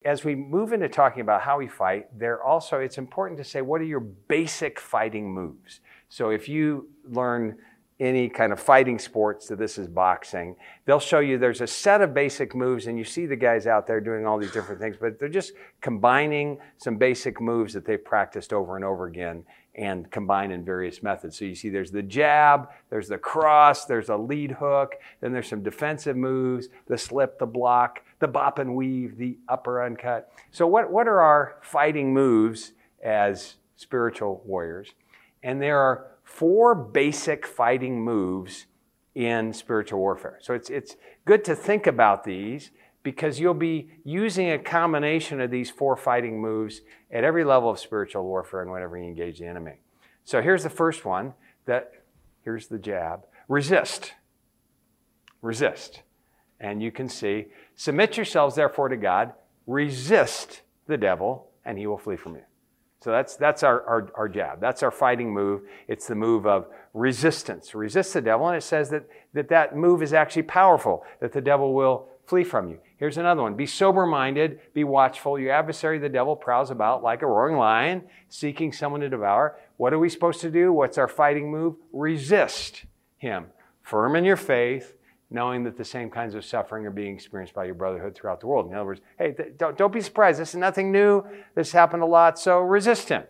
as we move into talking about how we fight, it's important to say, what are your basic fighting moves? So if you learn any kind of fighting sports, so this is boxing, they'll show you there's a set of basic moves, and you see the guys out there doing all these different things, but they're just combining some basic moves that they've practiced over and over again and combined in various methods. So you see there's the jab, there's the cross, there's a lead hook, then there's some defensive moves, the slip, the block, the bop and weave, the upper uncut. So what are our fighting moves as spiritual warriors? And there are 4 basic fighting moves in spiritual warfare. So it's good to think about these, because you'll be using a combination of these 4 fighting moves at every level of spiritual warfare and whenever you engage the enemy. So here's the first one. Here's the jab. Resist. Resist. And you can see, submit yourselves therefore to God, resist the devil, and he will flee from you. So that's our jab. That's our fighting move. It's the move of resistance. Resist the devil, and it says that move is actually powerful, that the devil will flee from you. Here's another one. Be sober-minded, be watchful. Your adversary, the devil, prowls about like a roaring lion, seeking someone to devour. What are we supposed to do? What's our fighting move? Resist him. Firm in your faith, knowing that the same kinds of suffering are being experienced by your brotherhood throughout the world. In other words, hey, don't be surprised. This is nothing new. This happened a lot, so resist him.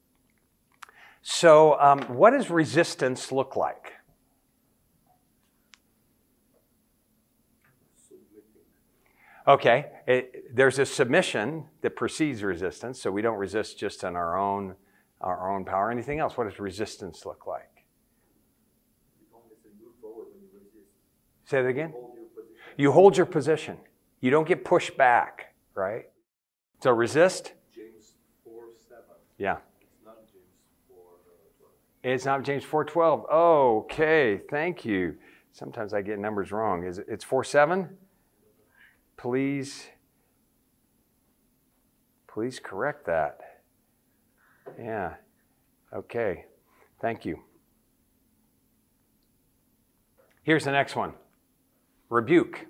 So what does resistance look like? Okay, there's a submission that precedes resistance, so we don't resist just on our own power or anything else. What does resistance look like? Say that again? You hold your position. You don't get pushed back, right? So resist? James 4:7. Yeah. It's not James 4:12. It's not James 4:12. Okay, thank you. Sometimes I get numbers wrong. It's 4:7? Please correct that. Yeah. Okay. Thank you. Here's the next one. Rebuke.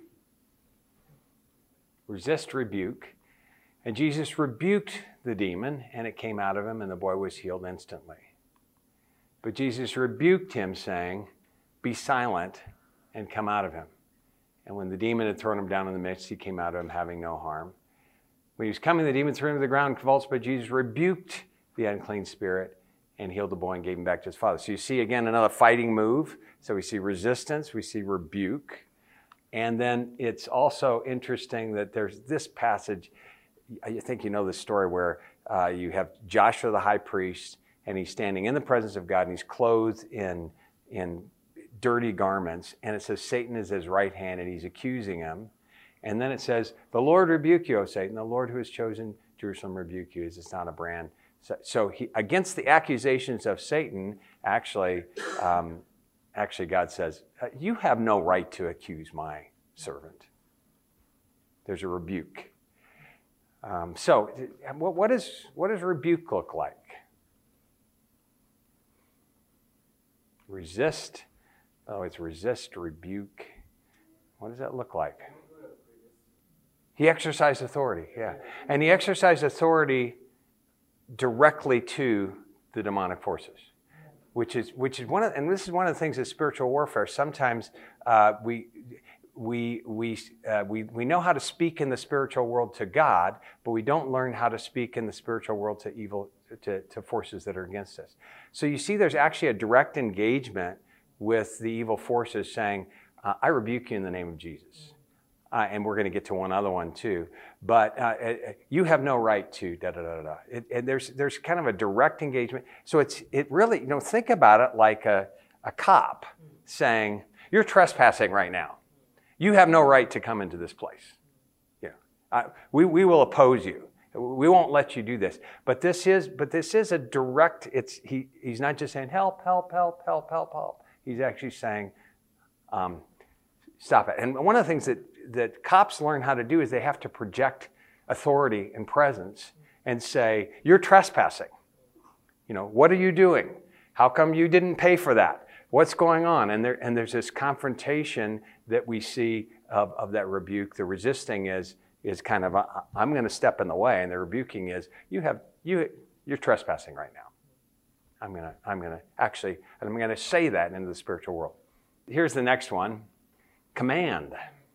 Resist, rebuke. And Jesus rebuked the demon, and it came out of him, and the boy was healed instantly. But Jesus rebuked him, saying, "Be silent and come out of him." And when the demon had thrown him down in the midst, he came out of him having no harm. When he was coming, the demon threw him to the ground, convulsed, but Jesus rebuked the unclean spirit and healed the boy and gave him back to his father. So you see, again, another fighting move. So we see resistance, we see rebuke. And then it's also interesting that there's this passage, I think you know this story, where you have Joshua the high priest, and he's standing in the presence of God, and he's clothed in dirty garments, and it says Satan is his right hand, and he's accusing him. And then it says, "The Lord rebuke you, O Satan. The Lord who has chosen Jerusalem rebuke you." It's not a brand. So he, against the accusations of Satan, actually God says, "You have no right to accuse my servant." There's a rebuke. So what does rebuke look like? Resist. Oh, it's resist, rebuke. What does that look like? He exercised authority, yeah. And he exercised authority directly to the demonic forces, which is one of, and this is one of the things of spiritual warfare. Sometimes we know how to speak in the spiritual world to God, but we don't learn how to speak in the spiritual world to evil, to forces that are against us. So you see, there's actually a direct engagement with the evil forces saying, "I rebuke you in the name of Jesus." And we're going to get to one other one too. But you have no right to da-da-da-da. And there's kind of a direct engagement. So it really, think about it like a cop saying, "You're trespassing right now. You have no right to come into this place. We will oppose you. We won't let you do this." But this is a direct, he's not just saying, "Help, help, help, help, help, help." He's actually saying, "Stop it." And one of the things that cops learn how to do is they have to project authority and presence and say, "You're trespassing. What are you doing? How come you didn't pay for that? What's going on?" And there's this confrontation that we see of that rebuke. The resisting is is kind of, I'm going to step in the way, and the rebuking is, you're trespassing right now. I'm going to say that into the spiritual world. Here's the next one, command.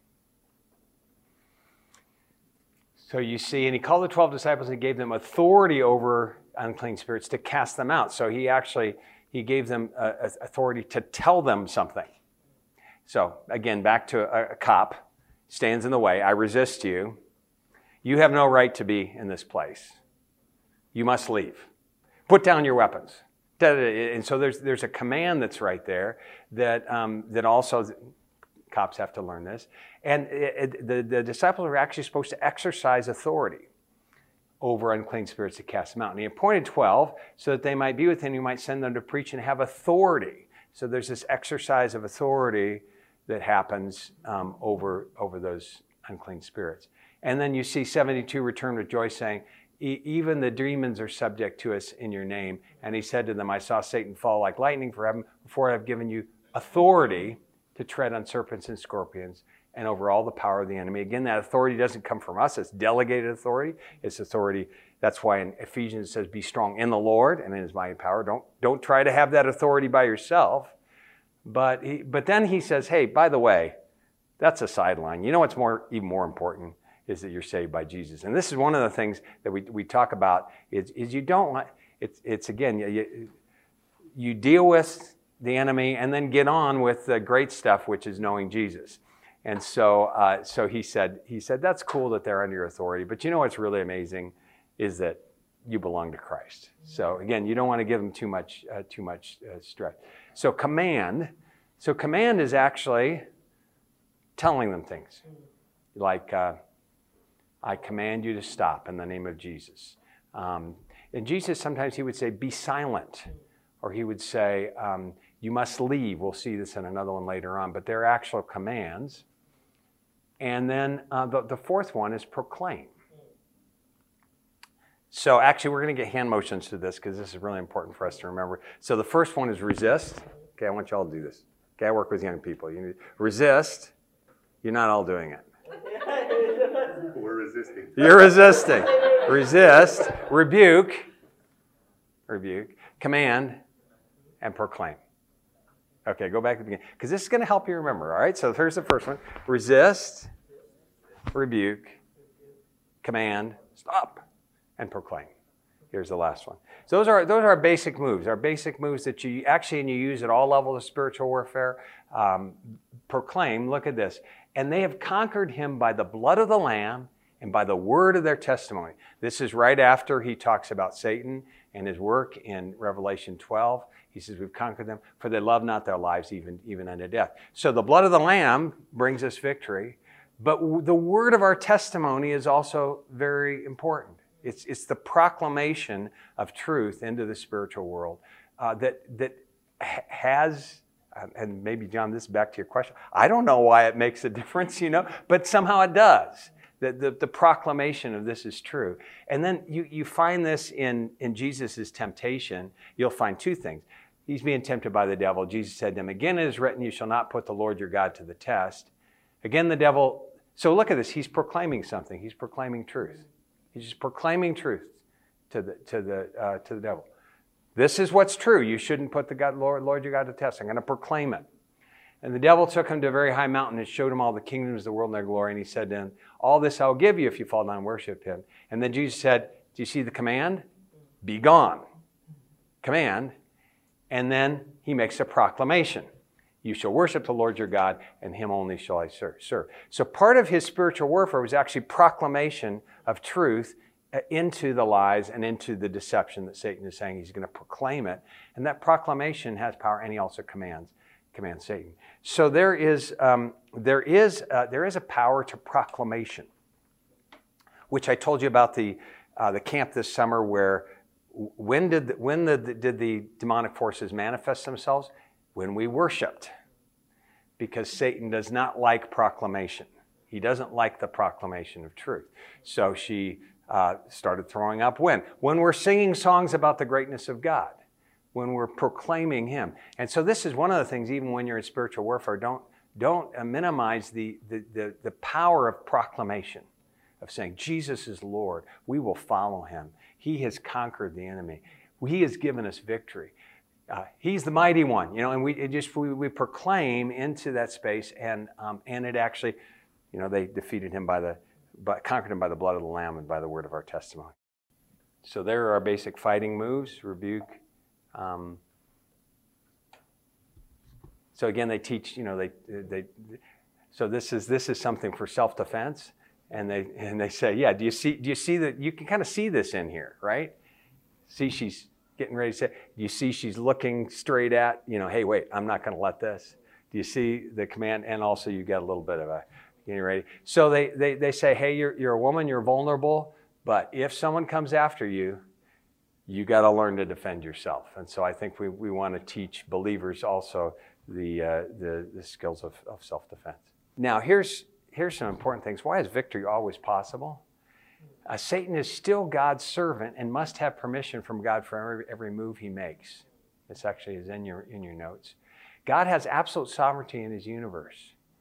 So you see, and he called the 12 disciples and gave them authority over unclean spirits to cast them out. So he gave them authority to tell them something. So again, back to a cop stands in the way. I resist you. You have no right to be in this place. You must leave. Put down your weapons. And so there's a command that's right there that also cops have to learn this. And the disciples are actually supposed to exercise authority over unclean spirits to cast them out. And he appointed 12 so that they might be with him. He might send them to preach and have authority. So there's this exercise of authority that happens over those unclean spirits. And then you see 72 return with joy, saying, even the demons are subject to us in your name. And he said to them, I saw Satan fall like lightning from heaven, before I have given you authority to tread on serpents and scorpions and over all the power of the enemy. Again, that authority doesn't come from us. It's delegated authority. It's authority. That's why in Ephesians it says, be strong in the Lord and in his mighty power. Don't try to have that authority by yourself. But then he says, hey, by the way, that's a sideline. You know what's even more important is that you're saved by Jesus. And this is one of the things that we talk about is you don't, it's again, you deal with the enemy and then get on with the great stuff, which is knowing Jesus. And so he said, that's cool that they're under your authority, but you know what's really amazing is that you belong to Christ. So again, you don't want to give them too much stress. So command is actually telling them things like, I command you to stop in the name of Jesus. And Jesus, sometimes he would say, be silent. Or he would say, you must leave. We'll see this in another one later on. But they're actual commands. And then the fourth one is proclaim. So actually, we're going to get hand motions to this because this is really important for us to remember. So the first one is resist. Okay, I want you all to do this. Okay, I work with young people. You need resist. You're not all doing it. We're resisting. You're resisting. Resist. Rebuke. Command. And proclaim. Okay, go back to the beginning. Because this is going to help you remember, all right? So here's the first one. Resist. Rebuke. Command. Stop. And proclaim. Here's the last one. So those are our basic moves. Our basic moves that you use at all levels of spiritual warfare. Proclaim. Look at this. And they have conquered him by the blood of the Lamb and by the word of their testimony. This is right after he talks about Satan and his work in Revelation 12. He says, we've conquered them, for they love not their lives even unto death. So the blood of the Lamb brings us victory, but the word of our testimony is also very important. It's the proclamation of truth into the spiritual world that has... And maybe, John, this is back to your question. I don't know why it makes a difference, but somehow it does. The proclamation of this is true. And then you find this in Jesus' temptation. You'll find two things. He's being tempted by the devil. Jesus said to him, again it is written, you shall not put the Lord your God to the test. Again, the devil, so look at this. He's proclaiming something. He's proclaiming truth. He's just proclaiming truth to the devil. This is what's true. You shouldn't put the Lord your God to test. I'm going to proclaim it. And the devil took him to a very high mountain and showed him all the kingdoms of the world and their glory. And he said to him, all this I'll give you if you fall down and worship him. And then Jesus said, do you see the command? Be gone. Command. And then he makes a proclamation. You shall worship the Lord your God, and him only shall I serve. So part of his spiritual warfare was actually proclamation of truth into the lies and into the deception that Satan is saying. He's going to proclaim it. And that proclamation has power, and he also commands Satan. So there is a power to proclamation, which I told you about the camp this summer where when did the demonic forces manifest themselves? When we worshiped. Because Satan does not like proclamation. He doesn't like the proclamation of truth. So she started throwing up when we're singing songs about the greatness of God, when we're proclaiming him. And so this is one of the things, even when you're in spiritual warfare, don't minimize the power of proclamation of saying, Jesus is Lord. We will follow him. He has conquered the enemy. He has given us victory. He's the mighty one, and we proclaim into that space, and it actually, they defeated him conquered him by the blood of the Lamb and by the word of our testimony. So there are our basic fighting moves: rebuke. So again, they teach, so this is something for self-defense, and they say, yeah, do you see that? You can kind of see this in here, right? See, she's getting ready to say, do you see she's looking straight at, hey, wait, I'm not going to let this. Do you see the command? And also you got a little bit of a getting ready. So they say, hey, you're a woman, you're vulnerable, but if someone comes after you, you got to learn to defend yourself. And so I think we want to teach believers also the skills of self-defense. Now, here's some important things. Why is victory always possible? Satan is still God's servant and must have permission from God for every move he makes. This actually is in your notes. God has absolute sovereignty in his universe.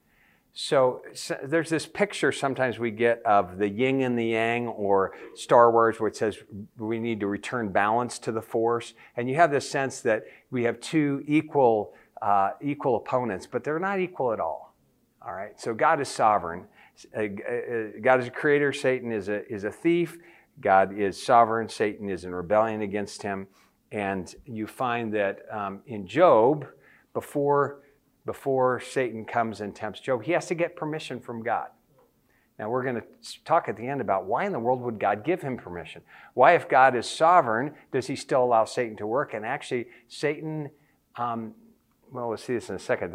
So there's this picture sometimes we get of the yin and the yang, or Star Wars, where it says we need to return balance to the force. And you have this sense that we have two equal opponents, but they're not equal at all. All right. So God is sovereign. God is a creator. Satan is a thief. God is sovereign. Satan is in rebellion against him. And you find that in Job, before Satan comes and tempts Job, he has to get permission from God. Now, we're going to talk at the end about why in the world would God give him permission? Why, if God is sovereign, does he still allow Satan to work? And actually, Satan, we'll see this in a second.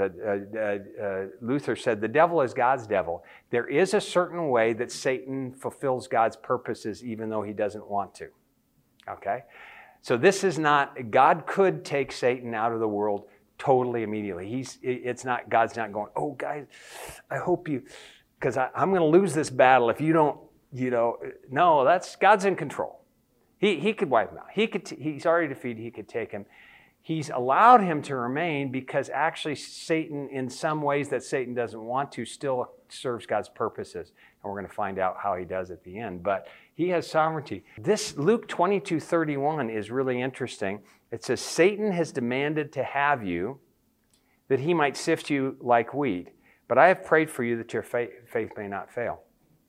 Luther said, the devil is God's devil. There is a certain way that Satan fulfills God's purposes even though he doesn't want to. Okay? So this is not, God could take Satan out of the world totally immediately. God's not going, oh, guys, I hope you, because I'm going to lose this battle if you don't, no, God's in control. He could wipe him out. He's already defeated. He could take him. He's allowed him to remain because actually Satan, in some ways that Satan doesn't want to, still serves God's purposes. And we're going to find out how he does at the end. But he has sovereignty. This Luke 22:31 is really interesting. It says, Satan has demanded to have you that he might sift you like wheat. But I have prayed for you that your faith may not fail.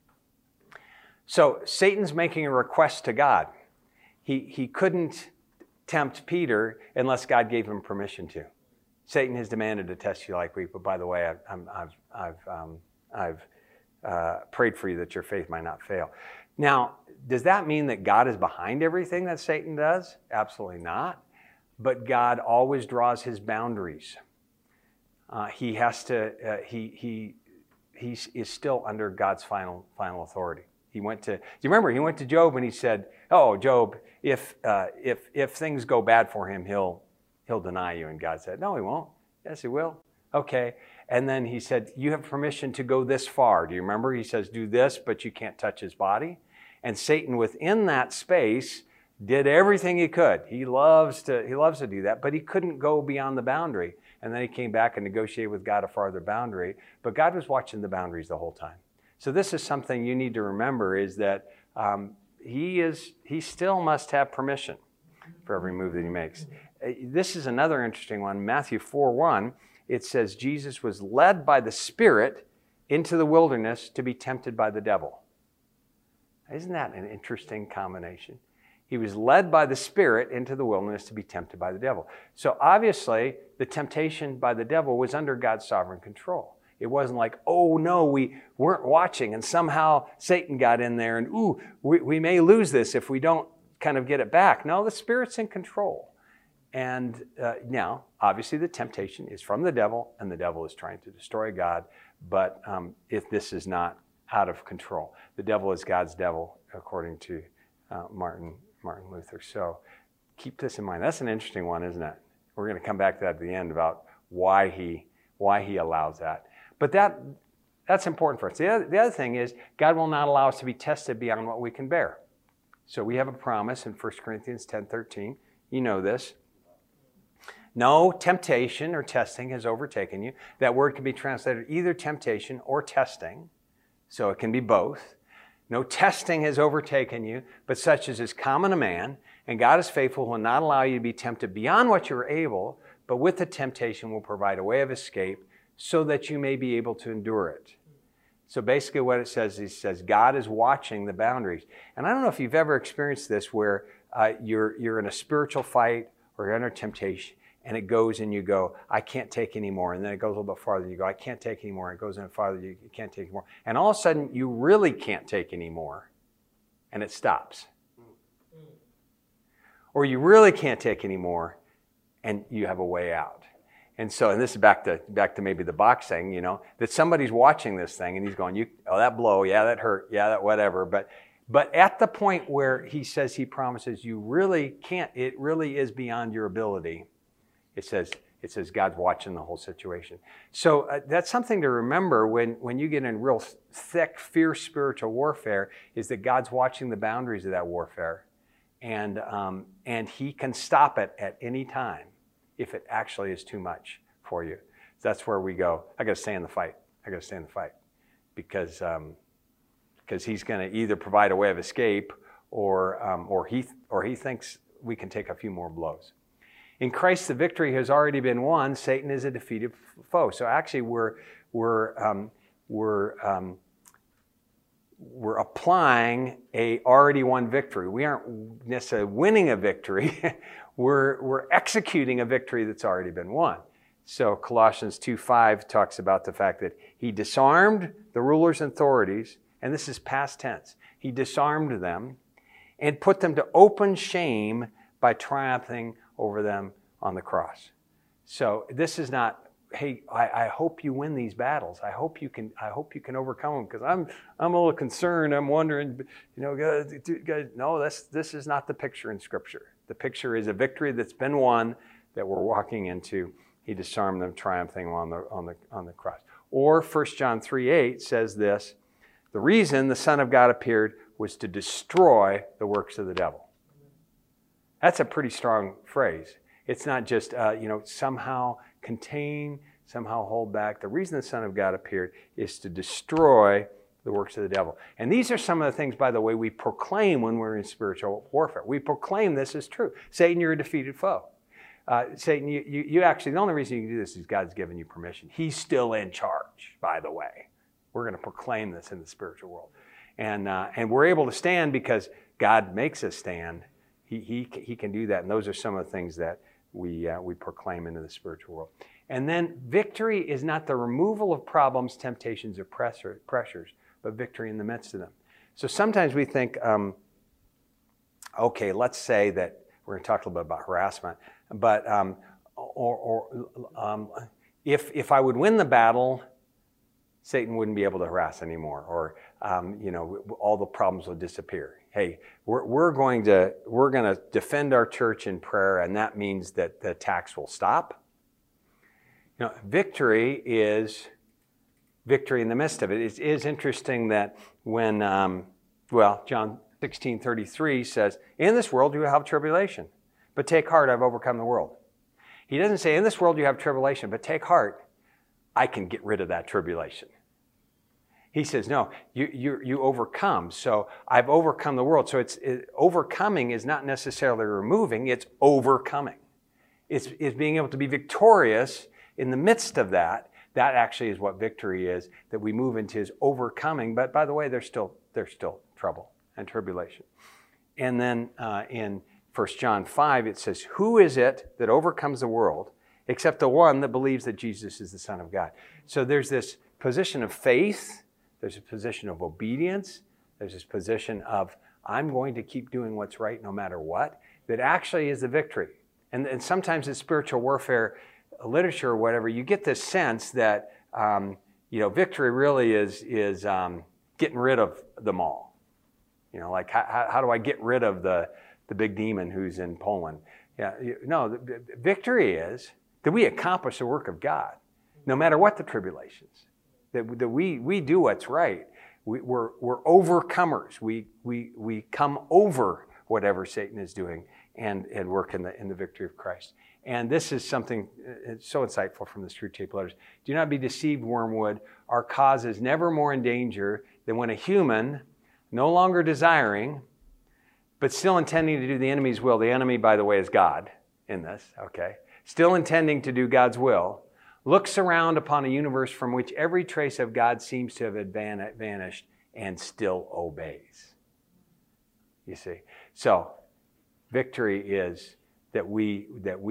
So Satan's making a request to God. He couldn't tempt Peter unless God gave him permission to. Satan has demanded to test you like wheat, but by the way, I've prayed for you that your faith might not fail. Now, does that mean that God is behind everything that Satan does? Absolutely not. But God always draws his boundaries. He has to. He is still under God's final authority. He went to Job and he said, "Oh, Job, if things go bad for him, he'll deny you." And God said, "No, he won't." "Yes, he will." "Okay." And then he said, "You have permission to go this far." Do you remember? He says, "Do this, but you can't touch his body." And Satan, within that space, did everything he could. He loves to do that, but he couldn't go beyond the boundary. And then he came back and negotiated with God a farther boundary. But God was watching the boundaries the whole time. So this is something you need to remember, is that he still must have permission for every move that he makes. This is another interesting one. Matthew 4:1, it says Jesus was led by the Spirit into the wilderness to be tempted by the devil. Isn't that an interesting combination? He was led by the Spirit into the wilderness to be tempted by the devil. So obviously, the temptation by the devil was under God's sovereign control. It wasn't like, oh no, we weren't watching and somehow Satan got in there and we may lose this if we don't kind of get it back. No, the Spirit's in control. And now, obviously the temptation is from the devil and the devil is trying to destroy God. But if this is not out of control, the devil is God's devil, according to Martin Luther. So keep this in mind. That's an interesting one, isn't it? We're going to come back to that at the end about why he allows that. But that's important for us. The other thing is, God will not allow us to be tested beyond what we can bear. So we have a promise in 1 Corinthians 10:13. You know this. No temptation or testing has overtaken you. That word can be translated either temptation or testing. So it can be both. No testing has overtaken you, but such as is common to man. And God is faithful, will not allow you to be tempted beyond what you're able, but with the temptation will provide a way of escape so that you may be able to endure it. So basically what it says, he says, God is watching the boundaries. And I don't know if you've ever experienced this where you're in a spiritual fight or you're under temptation, and it goes and you go, I can't take any more. And then it goes a little bit farther. You go, I can't take any more. It goes in farther. You can't take any more. And all of a sudden, you really can't take any more. And it stops. Or you really can't take any more, and you have a way out. And so, and this is back to maybe the boxing, you know, that somebody's watching this thing, and he's going, oh, that blow, yeah, that hurt, yeah, that whatever. But at the point where he says, he promises, you really can't, it really is beyond your ability. It says God's watching the whole situation. So that's something to remember when you get in real thick, fierce spiritual warfare, is that God's watching the boundaries of that warfare. And he can stop it at any time if it actually is too much for you. So that's where we go, I got to stay in the fight. I got to stay in the fight. Because he's going to either provide a way of escape or he thinks we can take a few more blows. In Christ, the victory has already been won. Satan is a defeated foe. So actually, we're applying a already won victory. We aren't necessarily winning a victory. we're executing a victory that's already been won. So Colossians 2:5 talks about the fact that he disarmed the rulers and authorities, and this is past tense. He disarmed them and put them to open shame by triumphing over them on the cross. So this is not, hey, I hope you win these battles. I hope you can overcome them, because I'm a little concerned. I'm wondering, you know, guys, no, this is not the picture in Scripture. The picture is a victory that's been won that we're walking into. He disarmed them, triumphing on the cross. Or 1 John 3:8 says this: the reason the Son of God appeared was to destroy the works of the devil. That's a pretty strong phrase. It's not just, somehow contain, somehow hold back. The reason the Son of God appeared is to destroy the works of the devil. And these are some of the things, by the way, we proclaim when we're in spiritual warfare. We proclaim this is true. Satan, you're a defeated foe. Satan, you actually, the only reason you can do this is God's given you permission. He's still in charge, by the way. We're going to proclaim this in the spiritual world. And we're able to stand because God makes us stand. He can do that, and those are some of the things that we proclaim into the spiritual world. And then victory is not the removal of problems, temptations, or pressures, but victory in the midst of them. So sometimes we think, okay, let's say that we're going to talk a little bit about harassment, but if I would win the battle, Satan wouldn't be able to harass anymore, or all the problems will disappear. Hey, we're going to defend our church in prayer, and that means that the attacks will stop. Victory is victory in the midst of it. It is interesting that when John 16:33 says, "In this world you will have tribulation, but take heart, I've overcome the world." He doesn't say, "In this world you have tribulation, but take heart, I can get rid of that tribulation." He says, no, you overcome. So I've overcome the world. So overcoming is not necessarily removing, it's overcoming. It's being able to be victorious in the midst of that. That actually is what victory is, that we move into is overcoming. But by the way, there's still trouble and tribulation. And then in 1 John 5, it says, who is it that overcomes the world except the one that believes that Jesus is the Son of God? So there's this position of faith. There's a position of obedience. There's this position of, I'm going to keep doing what's right no matter what. That actually is the victory. And sometimes in spiritual warfare literature or whatever, you get this sense that, victory really is getting rid of them all. Like how do I get rid of the big demon who's in Poland? Yeah, no, the victory is that we accomplish the work of God, no matter what the tribulations. That we do what's right. We're overcomers. We come over whatever Satan is doing and work in the victory of Christ. And this is something so insightful from the Screwtape Letters. Do not be deceived, Wormwood. Our cause is never more in danger than when a human, no longer desiring, but still intending to do the enemy's will. The enemy, by the way, is God in this, okay? Still intending to do God's will, looks around upon a universe from which every trace of God seems to have vanished and still obeys. You see? So, victory is that we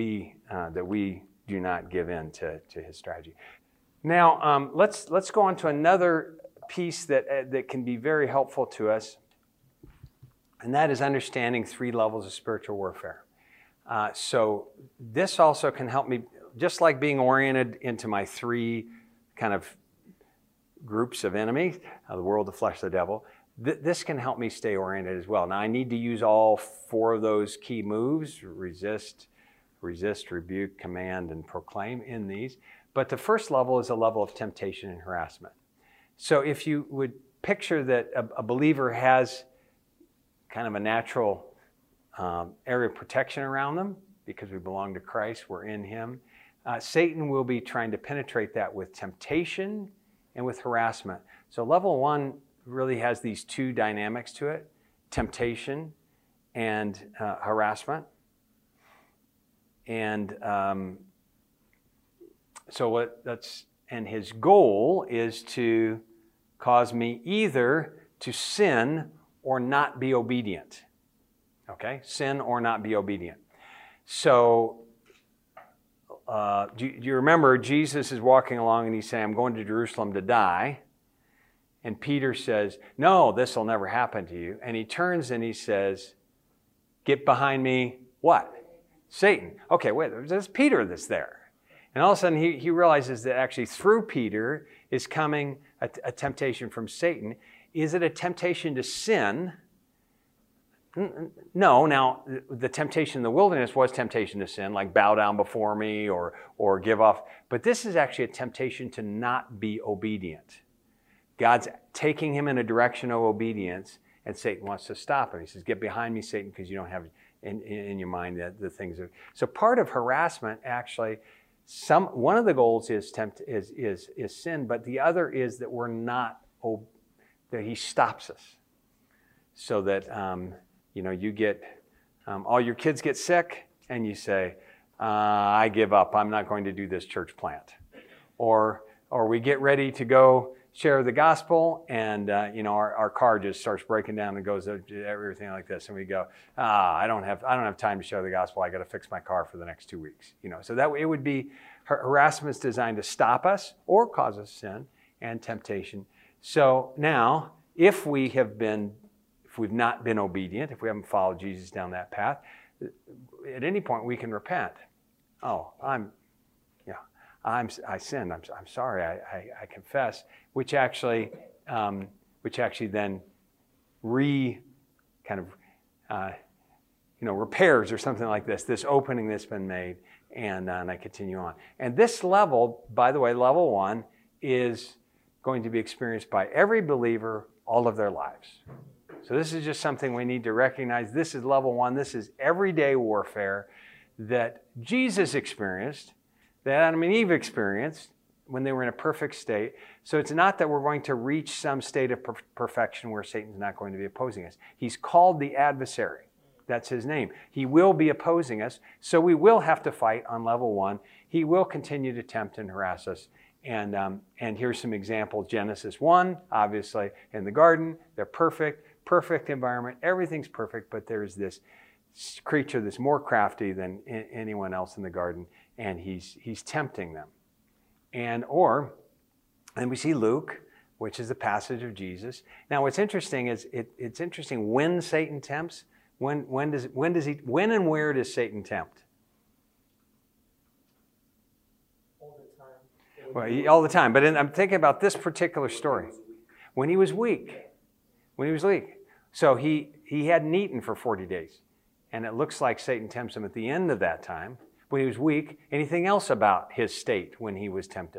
do not give in to his strategy. Now, let's go on to another piece that can be very helpful to us, and that is understanding 3 levels of spiritual warfare. So this also can help me, just like being oriented into my 3 kind of groups of enemies, the world, the flesh, the devil. This can help me stay oriented as well. Now, I need to use all 4 of those key moves: resist, rebuke, command, and proclaim in these. But the first level is a level of temptation and harassment. So if you would picture that a believer has kind of a natural area of protection around them because we belong to Christ, we're in him, Satan will be trying to penetrate that with temptation and with harassment. So level 1 really has these 2 dynamics to it: temptation and harassment. And and his goal is to cause me either to sin or not be obedient. Okay? Sin or not be obedient. So, do you remember Jesus is walking along and he's saying, I'm going to Jerusalem to die. And Peter says, no, this will never happen to you. And he turns and he says, get behind me, what? Satan. Okay, wait, there's Peter that's there. And all of a sudden he realizes that actually through Peter is coming a temptation from Satan. Is it a temptation to sin? No. Now, the temptation in the wilderness was temptation to sin, like bow down before me or give off. But this is actually a temptation to not be obedient. God's taking him in a direction of obedience, and Satan wants to stop him. He says, get behind me, Satan, because you don't have in your mind the things. So part of harassment, actually, one of the goals is sin, but the other is that we're not, that he stops us. So that, you get, all your kids get sick, and you say, I give up. I'm not going to do this church plant. Or we get ready to go share the gospel, and our car just starts breaking down and goes everything like this, and we go, I don't have time to share the gospel. I got to fix my car for the next 2 weeks. So that it would be harassment is designed to stop us or cause us sin and temptation. So now, if we've not been obedient, if we haven't followed Jesus down that path, at any point we can repent. Oh, I sinned. I'm sorry. I confess. Which actually then repairs or something like this opening that's been made, and I continue on. And this level, by the way, level 1 is going to be experienced by every believer all of their lives. So this is just something we need to recognize. This is level 1. This is everyday warfare that Jesus experienced, that Adam and Eve experienced when they were in a perfect state. So it's not that we're going to reach some state of perfection where Satan's not going to be opposing us. He's called the adversary. That's his name. He will be opposing us, so we will have to fight on level 1. He will continue to tempt and harass us. And here's some examples. Genesis 1, obviously, in the garden, they're perfect environment. Everything's perfect, but there's this creature that's more crafty than anyone else in the garden, and he's tempting them. And we see Luke, which is the passage of Jesus. Now, what's interesting is it's interesting when Satan tempts. When and where does Satan tempt? All the time. Well, all the time. But I'm thinking about this particular story. When he was weak. So he hadn't eaten for 40 days. And it looks like Satan tempts him at the end of that time. When he was weak. Anything else about his state when he was tempted?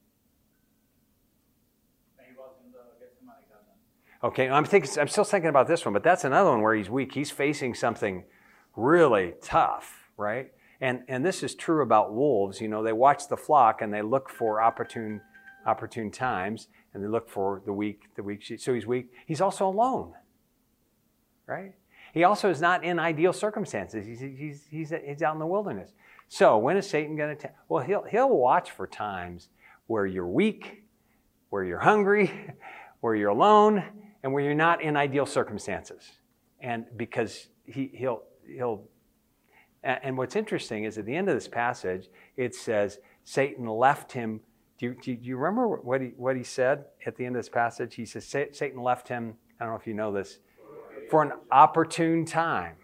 Okay, I'm still thinking about this one, but that's another one where he's weak. He's facing something really tough, right? And this is true about wolves. They watch the flock and they look for opportune times, and they look for the weak sheep. So he's weak. He's also alone. right? He also is not in ideal circumstances. He's out in the wilderness. So when is Satan going to? Well, he'll watch for times where you're weak, where you're hungry, where you're alone, and where you're not in ideal circumstances. And because he'll. And what's interesting is at the end of this passage, it says Satan left him. Do you remember what he said at the end of this passage? He says Satan left him. I don't know if you know this. For an opportune time.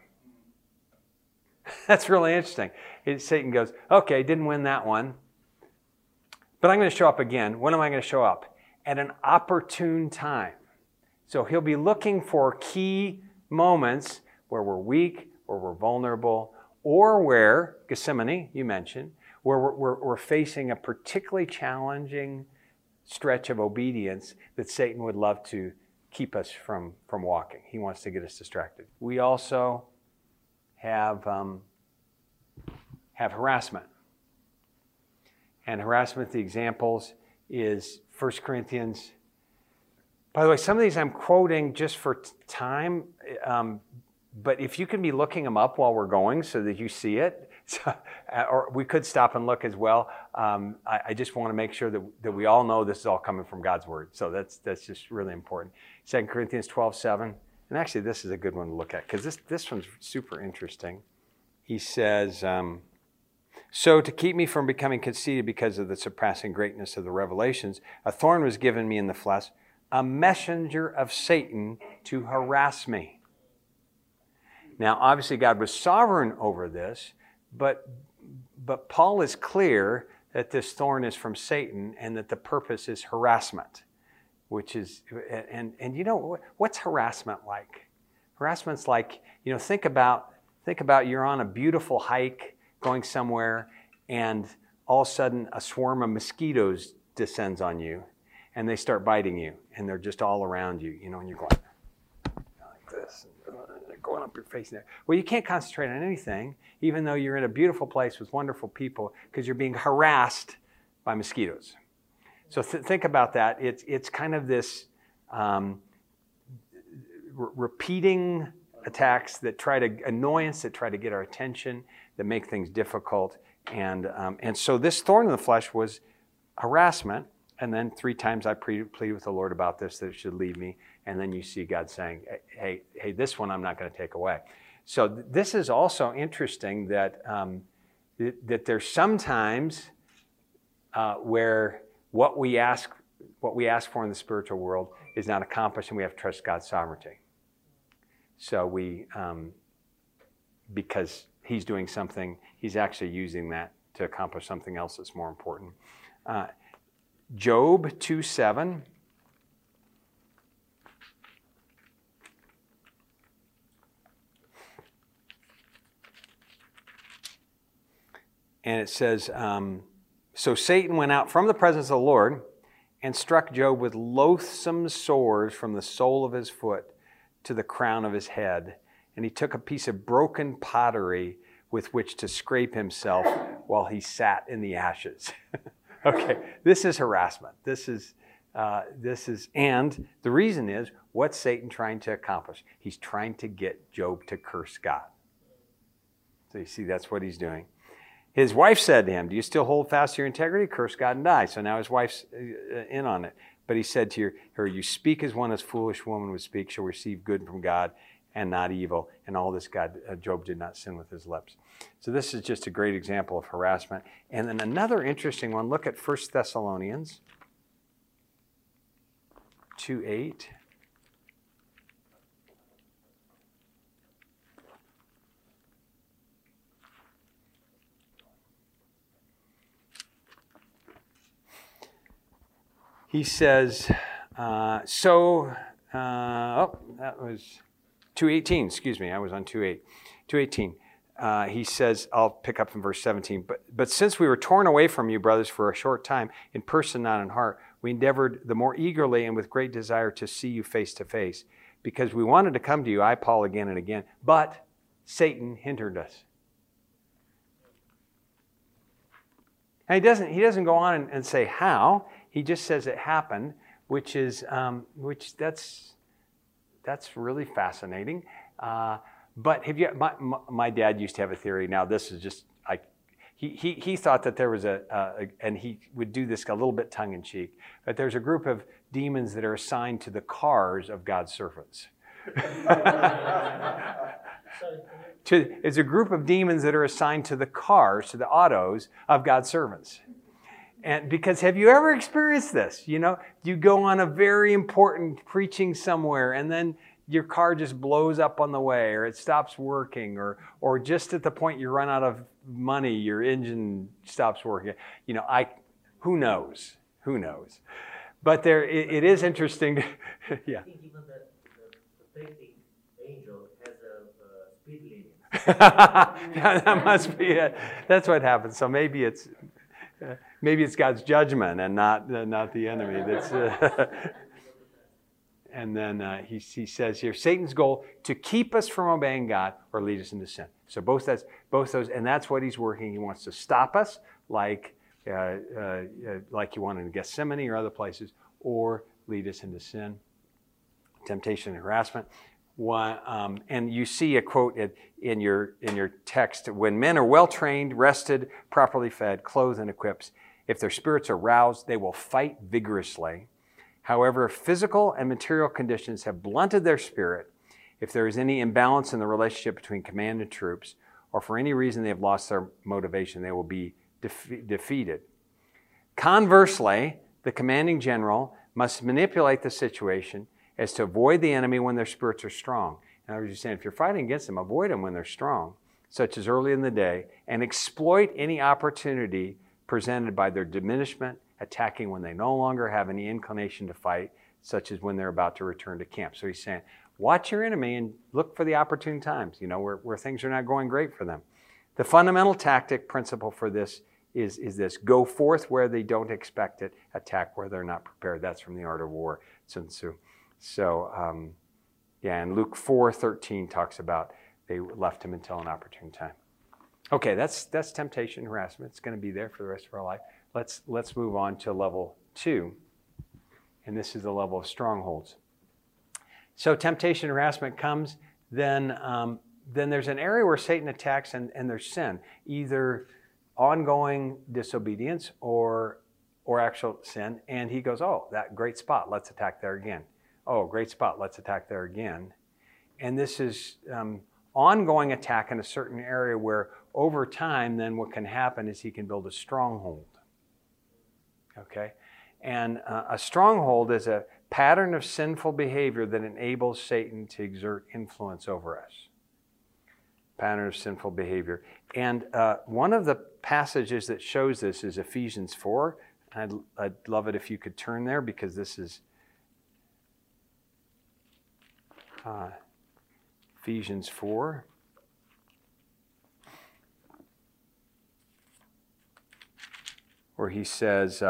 That's really interesting. Satan goes, okay, didn't win that one, but I'm going to show up again. When am I going to show up? At an opportune time. So he'll be looking for key moments where we're weak, where we're vulnerable, or where, Gethsemane, you mentioned, where we're facing a particularly challenging stretch of obedience that Satan would love to keep us from walking. He wants to get us distracted. We also have harassment. And harassment, the examples is 1 Corinthians. By the way, some of these I'm quoting just for time, but if you can be looking them up while we're going so that you see it, or we could stop and look as well. I just want to make sure that we all know this is all coming from God's Word. So that's just really important. 2 Corinthians 12:7. And actually, this is a good one to look at because this one's super interesting. He says, so to keep me from becoming conceited because of the surpassing greatness of the revelations, a thorn was given me in the flesh, a messenger of Satan to harass me. Now, obviously, God was sovereign over this, but Paul is clear that this thorn is from Satan and that the purpose is harassment, which is, and you know, what's harassment like? Harassment's like, you know, think about you're on a beautiful hike going somewhere and all of a sudden a swarm of mosquitoes descends on you and they start biting you and they're just all around you, you know, and you're going like this. Going up your face there. Well, you can't concentrate on anything, even though you're in a beautiful place with wonderful people, because you're being harassed by mosquitoes. So think about that. It's kind of this repeating attacks that try to get our attention, that make things difficult, and so this thorn in the flesh was harassment. And then 3 times I pleaded with the Lord about this, that it should leave me. And then you see God saying, hey, this one I'm not going to take away. So this is also interesting that there's sometimes where what we ask for in the spiritual world is not accomplished, and we have to trust God's sovereignty. So because He's doing something, He's actually using that to accomplish something else that's more important. Job 2:7. And it says, so Satan went out from the presence of the Lord and struck Job with loathsome sores from the sole of his foot to the crown of his head. And he took a piece of broken pottery with which to scrape himself while he sat in the ashes. Okay, this is harassment. This is, and the reason is, what's Satan trying to accomplish? He's trying to get Job to curse God. So you see, that's what he's doing. His wife said to him, do you still hold fast to your integrity? Curse God and die. So now his wife's in on it. But he said to her, you speak as one as foolish woman would speak, shall receive good from God and not evil. And all this Job did not sin with his lips. So this is just a great example of harassment. And then another interesting one, look at 1 Thessalonians 2:8. He says, that was 2:18, excuse me, I was on 2:8. 2:18. He says, I'll pick up from verse 17, but since we were torn away from you, brothers, for a short time, in person, not in heart, we endeavored the more eagerly and with great desire to see you face to face, because we wanted to come to you, I, Paul, again and again, but Satan hindered us. And he doesn't go on and say how. He just says it happened, that's really fascinating. But have you? My dad used to have a theory. Now this is just he thought that there was and he would do this a little bit tongue in cheek. But there's a group of demons that are assigned to the cars of God's servants. It's a group of demons that are assigned to the cars, to the autos of God's servants. And because have you ever experienced this? You know, you go on a very important preaching somewhere and then your car just blows up on the way, or it stops working, or just at the point you run out of money, your engine stops working. You know, who knows? Who knows? But it is interesting. Yeah. I think even the protecting angel has a speed limit. Yeah, that must be it. That's what happens. So maybe it's God's judgment and not the enemy. That's. And then he says here, Satan's goal to keep us from obeying God or lead us into sin. So both those, and that's what he's working. He wants to stop us, like he wanted in Gethsemane or other places, or lead us into sin, temptation, and harassment. And you see a quote in your text: "When men are well trained, rested, properly fed, clothed, and equipped, if their spirits are roused, they will fight vigorously. However, if physical and material conditions have blunted their spirit, if there is any imbalance in the relationship between command and troops, or for any reason they have lost their motivation, they will be defeated. Conversely, the commanding general must manipulate the situation as to avoid the enemy when their spirits are strong." In other words, you're saying, if you're fighting against them, avoid them when they're strong, such as early in the day, and exploit any opportunity presented by their diminishment, attacking when they no longer have any inclination to fight, such as when they're about to return to camp. So he's saying, watch your enemy and look for the opportune times, you know, where things are not going great for them. The fundamental tactic principle for this is this: go forth where they don't expect it, attack where they're not prepared. That's from The Art of War, Sun Tzu. So, and Luke 4:13 talks about they left him until an opportune time. Okay, that's temptation, harassment. It's going to be there for the rest of our life. Let's move on to level 2, and this is the level of strongholds. So temptation, harassment comes, then there's an area where Satan attacks, and there's sin, either ongoing disobedience or actual sin. And he goes, "Oh, that great spot, let's attack there again. Oh, great spot, let's attack there again." And this is ongoing attack in a certain area where over time, then what can happen is he can build a stronghold. Okay? And a stronghold is a pattern of sinful behavior that enables Satan to exert influence over us. Pattern of sinful behavior. And one of the passages that shows this is Ephesians 4. I'd love it if you could turn there, because this is Ephesians 4. Where he says,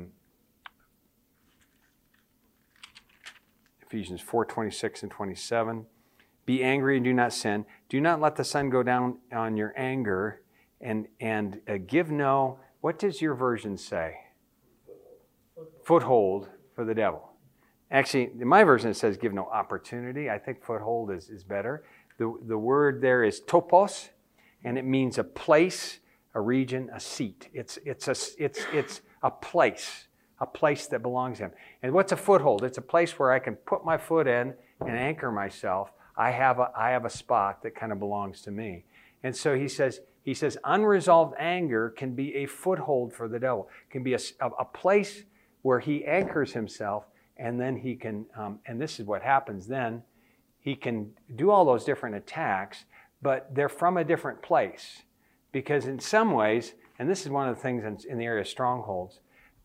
Ephesians 4:26 and 27, "Be angry and do not sin. Do not let the sun go down on your anger, and give no," what does your version say? Foothold for the devil. Actually, in my version it says give no opportunity. I think foothold is better. The word there is topos, and it means a place, a region, a seat. It's a place that belongs to him. And what's a foothold? It's a place where I can put my foot in and anchor myself. I have a spot that kind of belongs to me. And so he says unresolved anger can be a foothold for the devil. It can be a place where he anchors himself, and then he can, and this is what happens then, he can do all those different attacks, but they're from a different place. Because in some ways, and this is one of the things in the area of strongholds,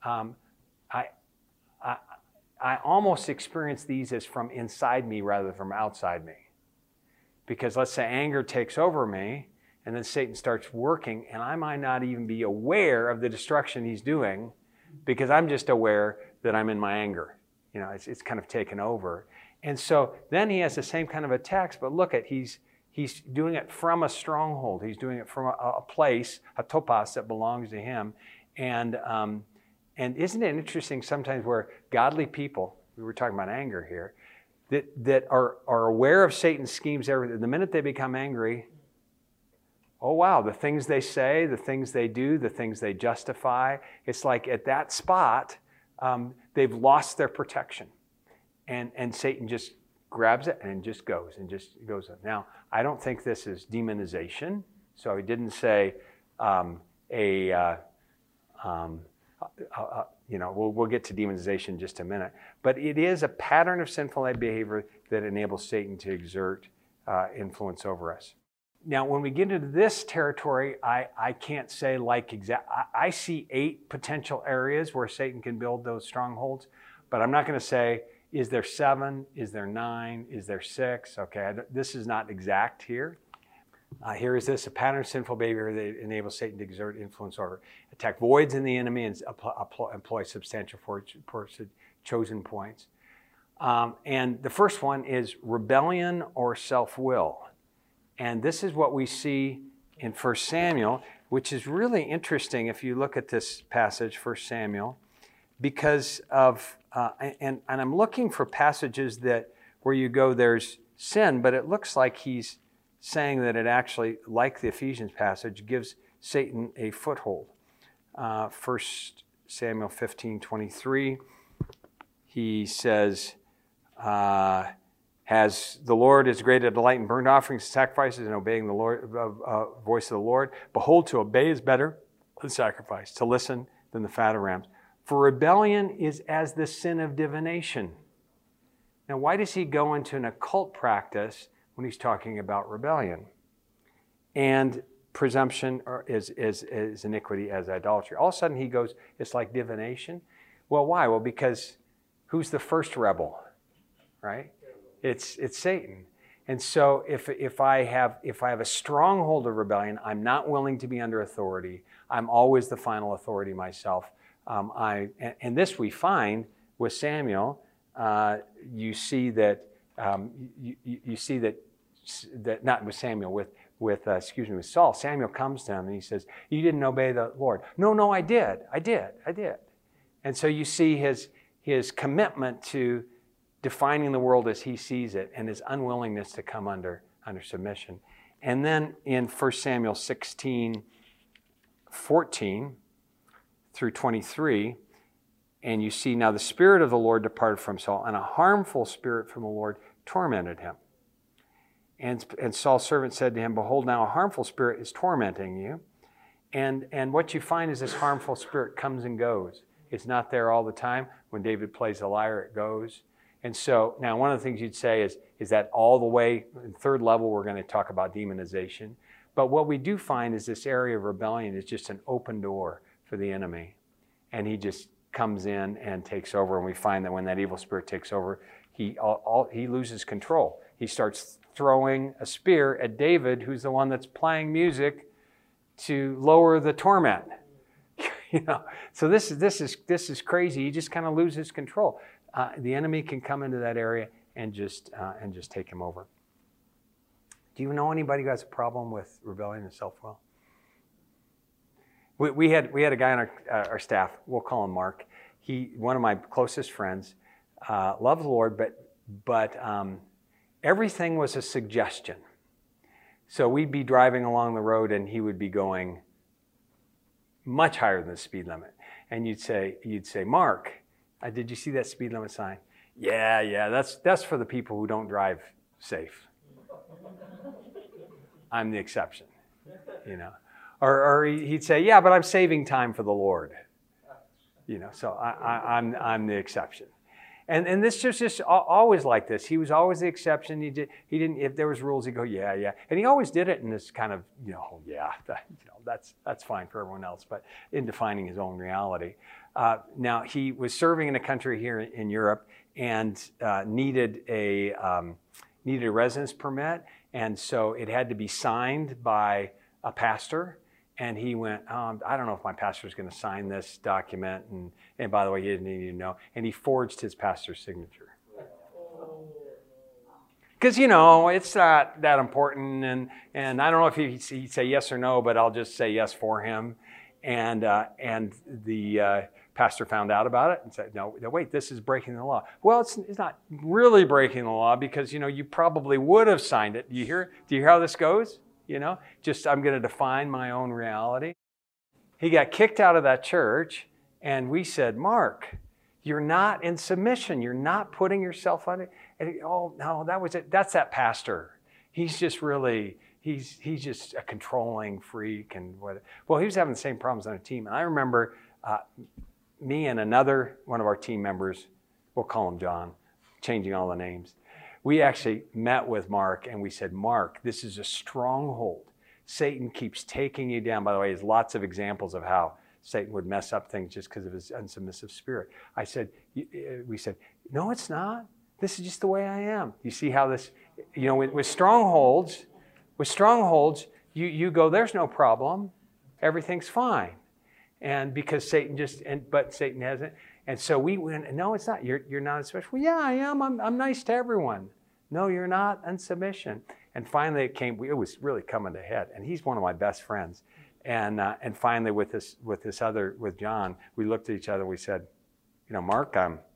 I almost experience these as from inside me rather than from outside me. Because let's say anger takes over me, and then Satan starts working, and I might not even be aware of the destruction he's doing, because I'm just aware that I'm in my anger. You know, it's kind of taken over. And so then he has the same kind of attacks, but look at, he's doing it from a stronghold. He's doing it from a place, a topos that belongs to him. And isn't it interesting sometimes where godly people, we were talking about anger here, that are aware of Satan's schemes, everything. The minute they become angry, oh wow, the things they say, the things they do, the things they justify, it's like at that spot, they've lost their protection. And Satan just grabs it and just goes on. Now, I don't think this is demonization. So he didn't say we'll get to demonization in just a minute. But it is a pattern of sinful behavior that enables Satan to exert influence over us. Now, when we get into this territory, I can't say I see 8 potential areas where Satan can build those strongholds, but I'm not going to say, is there 7? Is there 9? Is there 6? Okay, this is not exact here. Here is this, a pattern of sinful behavior that enables Satan to exert influence over, attack voids in the enemy and employ substantial chosen points. And the first one is rebellion or self-will. And this is what we see in 1 Samuel, which is really interesting if you look at this passage, 1 Samuel, because of, and I'm looking for passages where you go, there's sin, but it looks like he's saying that it actually, like the Ephesians passage, gives Satan a foothold. 1 Samuel 15:23, he says, has the Lord is great a delight in burnt offerings and sacrifices and obeying the Lord, voice of the Lord. Behold, to obey is better than sacrifice, to listen than the fat of rams. For rebellion is as the sin of divination. Now, why does he go into an occult practice when he's talking about rebellion? And presumption is iniquity as idolatry. All of a sudden he goes, it's like divination. Well, why? Well, because who's the first rebel, right? It's Satan. And so if I have a stronghold of rebellion, I'm not willing to be under authority. I'm always the final authority myself. And this we find with Samuel. You see that not with Samuel, with Saul. Samuel comes to him and he says, "You didn't obey the Lord." No, I did. And so you see his commitment to defining the world as he sees it and his unwillingness to come under submission. And then in 1 Samuel 16:14 through 23, and you see, now the Spirit of the Lord departed from Saul, and a harmful spirit from the Lord tormented him. And Saul's servant said to him, "Behold, now a harmful spirit is tormenting you." And what you find is this harmful spirit comes and goes. It's not there all the time. When David plays the lyre, it goes. And so now one of the things you'd say is that all the way, in third level, we're going to talk about demonization. But what we do find is this area of rebellion is just an open door for the enemy. And he just comes in and takes over. And we find that when that evil spirit takes over, he loses control. He starts throwing a spear at David, who's the one that's playing music to lower the torment. So this is crazy. He just kind of loses control. The enemy can come into that area and just take him over. Do you know anybody who has a problem with rebellion and self-will? We had a guy on our staff. We'll call him Mark. One of my closest friends, loved the Lord, but everything was a suggestion. So we'd be driving along the road and he would be going much higher than the speed limit, and you'd say, "Mark, did you see that speed limit sign?" Yeah, that's for the people who don't drive safe. I'm the exception, Or he'd say, "Yeah, but I'm saving time for the Lord." So I'm the exception. And this was just always like this. He was always the exception. He didn't. If there was rules, he'd go, "Yeah," and he always did it in this kind of, that's fine for everyone else, but in defining his own reality. Now he was serving in a country here in Europe and needed a residence permit, and so it had to be signed by a pastor. And he went, "I don't know if my pastor's going to sign this document." And by the way, he didn't even know. And he forged his pastor's signature. Because, it's not that important. And I don't know if he'd say yes or no, but I'll just say yes for him. And the Pastor found out about it and said, no, wait, this is breaking the law. Well, it's not really breaking the law because, you probably would have signed it. Do you hear how this goes? Just I'm going to define my own reality. He got kicked out of that church, and we said, Mark, you're not in submission. You're not putting yourself on it. And oh, no, that was it. That's that pastor. He's just really, he's just a controlling freak. And what? Well, he was having the same problems on a team. And I remember me and another one of our team members, we'll call him John, changing all the names. We actually met with Mark and we said, Mark, this is a stronghold. Satan keeps taking you down. By the way, there's lots of examples of how Satan would mess up things just because of his unsubmissive spirit. We said, no, it's not. This is just the way I am. You see how this, with strongholds, you go, there's no problem. Everything's fine. And because but Satan hasn't. And so we went, no, it's not. You're not in submission. Well, yeah, I am. I'm nice to everyone. No, you're not in submission. And finally it was really coming to head. And he's one of my best friends. And finally with John, we looked at each other and we said, Mark,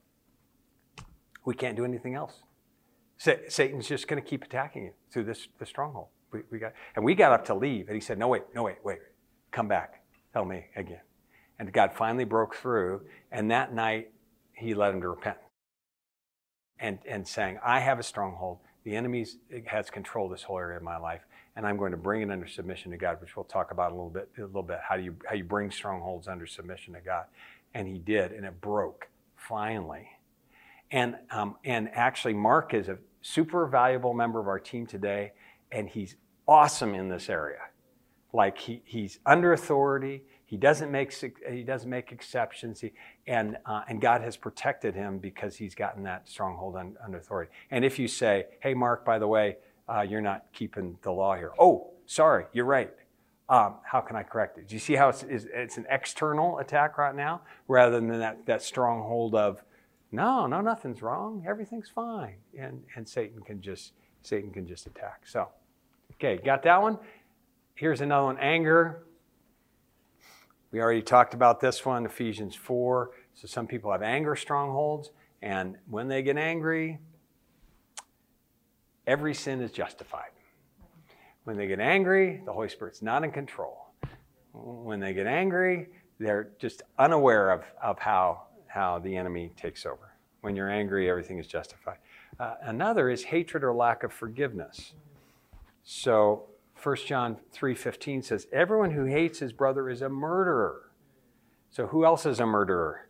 we can't do anything else. Satan's just going to keep attacking you through the stronghold. We got up to leave. And he said, no, wait, come back. Tell me again. And God finally broke through, and that night he led him to repent. And saying, I have a stronghold. The enemy has control of this whole area of my life, and I'm going to bring it under submission to God, which we'll talk about a little bit. How you bring strongholds under submission to God. And he did, and it broke finally. And actually, Mark is a super valuable member of our team today, and he's awesome in this area. Like he's under authority. He doesn't make exceptions. And God has protected him because he's gotten that stronghold under authority. And if you say, hey, Mark, by the way, you're not keeping the law here. Oh, sorry, you're right. How can I correct it? Do you see how it's an external attack right now rather than that stronghold of, no, nothing's wrong. Everything's fine. And Satan can just attack. So, okay, got that one? Here's another one, anger. We already talked about this one, Ephesians 4. So some people have anger strongholds, and when they get angry, every sin is justified. When they get angry, the Holy Spirit's not in control. When they get angry, they're just unaware of how the enemy takes over. When you're angry, everything is justified. Another is hatred or lack of forgiveness. So 1 John 3:15 says, everyone who hates his brother is a murderer. So who else is a murderer?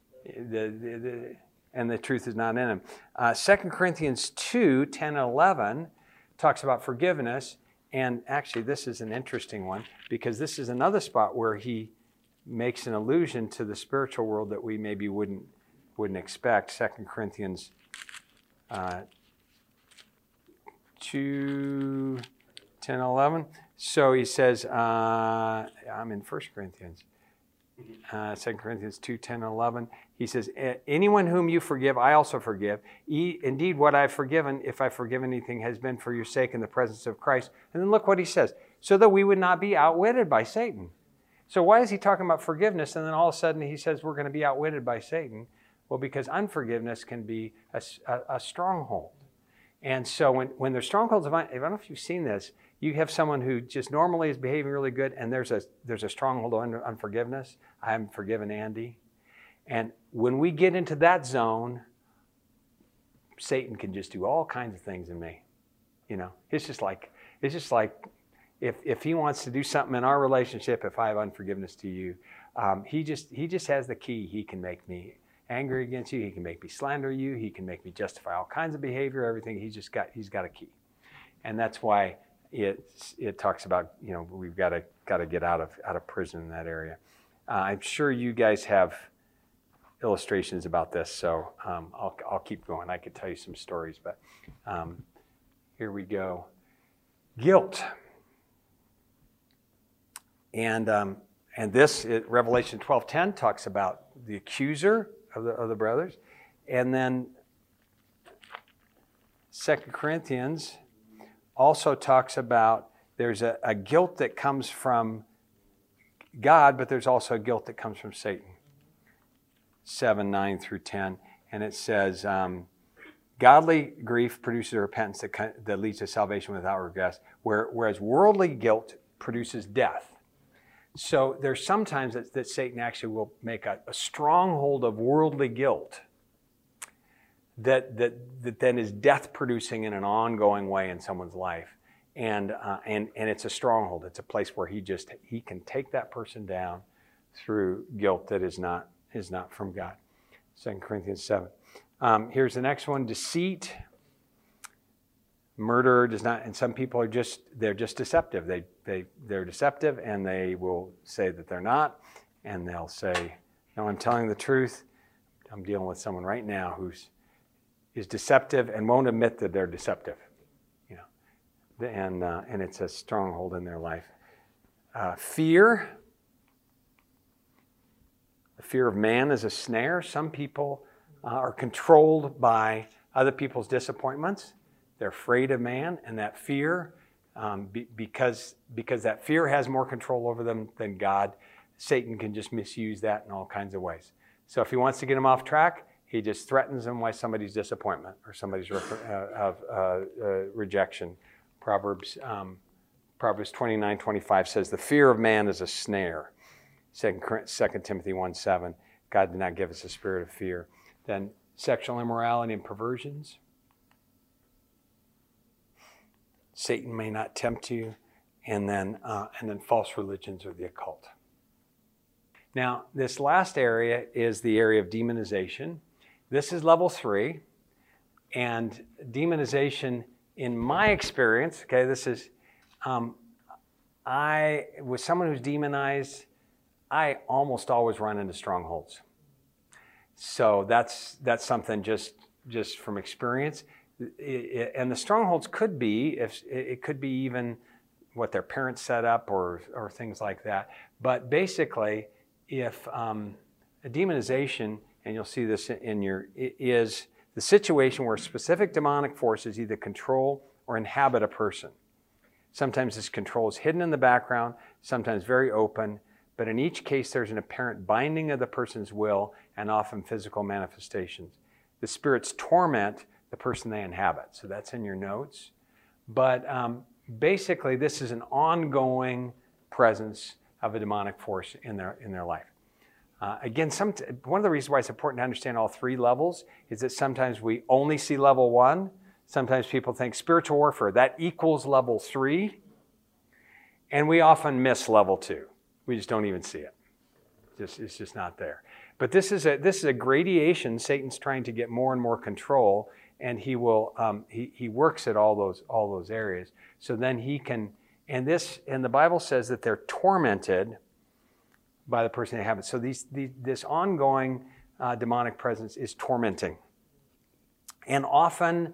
And the truth is not in him. 2 Corinthians 2:10 and 11 talks about forgiveness. And actually, this is an interesting one because this is another spot where he makes an allusion to the spiritual world that we maybe wouldn't expect. 2 Corinthians 2:10 and 11. So he says, I'm in 1 Corinthians. 2 Corinthians 2:10 and 11. He says, anyone whom you forgive, I also forgive. Indeed, what I've forgiven, if I forgive anything, has been for your sake in the presence of Christ. And then look what he says. So that we would not be outwitted by Satan. So why is he talking about forgiveness? And then all of a sudden he says we're going to be outwitted by Satan. Well, because unforgiveness can be a stronghold. And so when there's strongholds, I don't know if you've seen this, you have someone who just normally is behaving really good, and there's a stronghold of unforgiveness. I haven't forgiven Andy. And when we get into that zone, Satan can just do all kinds of things in me. It's just like if he wants to do something in our relationship, if I have unforgiveness to you, he just has the key. He can make me angry against you. He can make me slander you. He can make me justify all kinds of behavior, everything. He's got a key. And that's why it talks about, we've got to get out of prison in that area. I'm sure you guys have illustrations about this, so I'll keep going. I could tell you some stories, but here we go. Guilt. And this, Revelation 12:10 talks about the accuser of the brothers. And then 2 Corinthians also talks about there's a guilt that comes from God, but there's also a guilt that comes from Satan. 7, 9 through 10. And it says, godly grief produces a repentance that leads to salvation without regret, whereas worldly guilt produces death. So there's sometimes that Satan actually will make a stronghold of worldly guilt that then is death producing in an ongoing way in someone's life. And it's a stronghold. It's a place where he can take that person down through guilt that is not from God. 2 Corinthians 7. Here's the next one: deceit. Murder does not, and some people are just deceptive. They're deceptive, and they will say that they're not, and they'll say, "No, I'm telling the truth." I'm dealing with someone right now is deceptive and won't admit that they're deceptive. And it's a stronghold in their life. Fear. The fear of man is a snare. Some people are controlled by other people's disappointments. They're afraid of man, and that fear, because that fear has more control over them than God, Satan can just misuse that in all kinds of ways. So if he wants to get them off track, he just threatens them with somebody's disappointment or somebody's rejection. Proverbs 29:25 says, "The fear of man is a snare." 2 Timothy 1:7, God did not give us a spirit of fear. Then sexual immorality and perversions. Satan may not tempt you. And then false religions or the occult. Now, this last area is the area of demonization. This is level 3. And demonization, in my experience, okay, this is, with someone who's demonized, I almost always run into strongholds. So that's something just from experience. And the strongholds could be, it could be even what their parents set up or things like that. But basically, if a demonization, and you'll see this is the situation where specific demonic forces either control or inhabit a person. Sometimes this control is hidden in the background, sometimes very open, but in each case there's an apparent binding of the person's will and often physical manifestations. The spirits torment the person they inhabit. So that's in your notes. But basically this is an ongoing presence of a demonic force in their life. Again, one of the reasons why it's important to understand all 3 levels is that sometimes we only see level 1. Sometimes people think spiritual warfare, that equals level 3. And we often miss level 2. We just don't even see it. It's just not there. But this is a gradation. Satan's trying to get more and more control, and he will he works at all those areas. So then he can, and the Bible says that they're tormented by the person they have it. So this ongoing demonic presence is tormenting, and often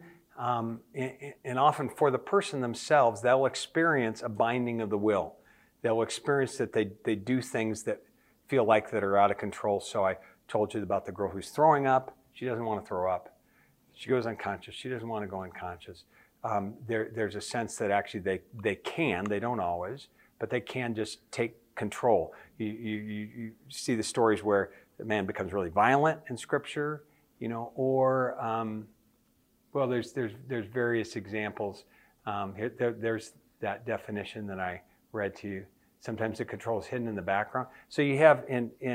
for the person themselves, they'll experience a binding of the will. They'll experience that they do things that feel like that are out of control. So I told you about the girl who's throwing up. She doesn't want to throw up. She goes unconscious. She doesn't want to go unconscious. There's a sense that actually they can, they don't always, but they can just take control. You see the stories where the man becomes really violent in Scripture, or there's various examples. There's that definition that I read to you. Sometimes the control is hidden in the background. So you have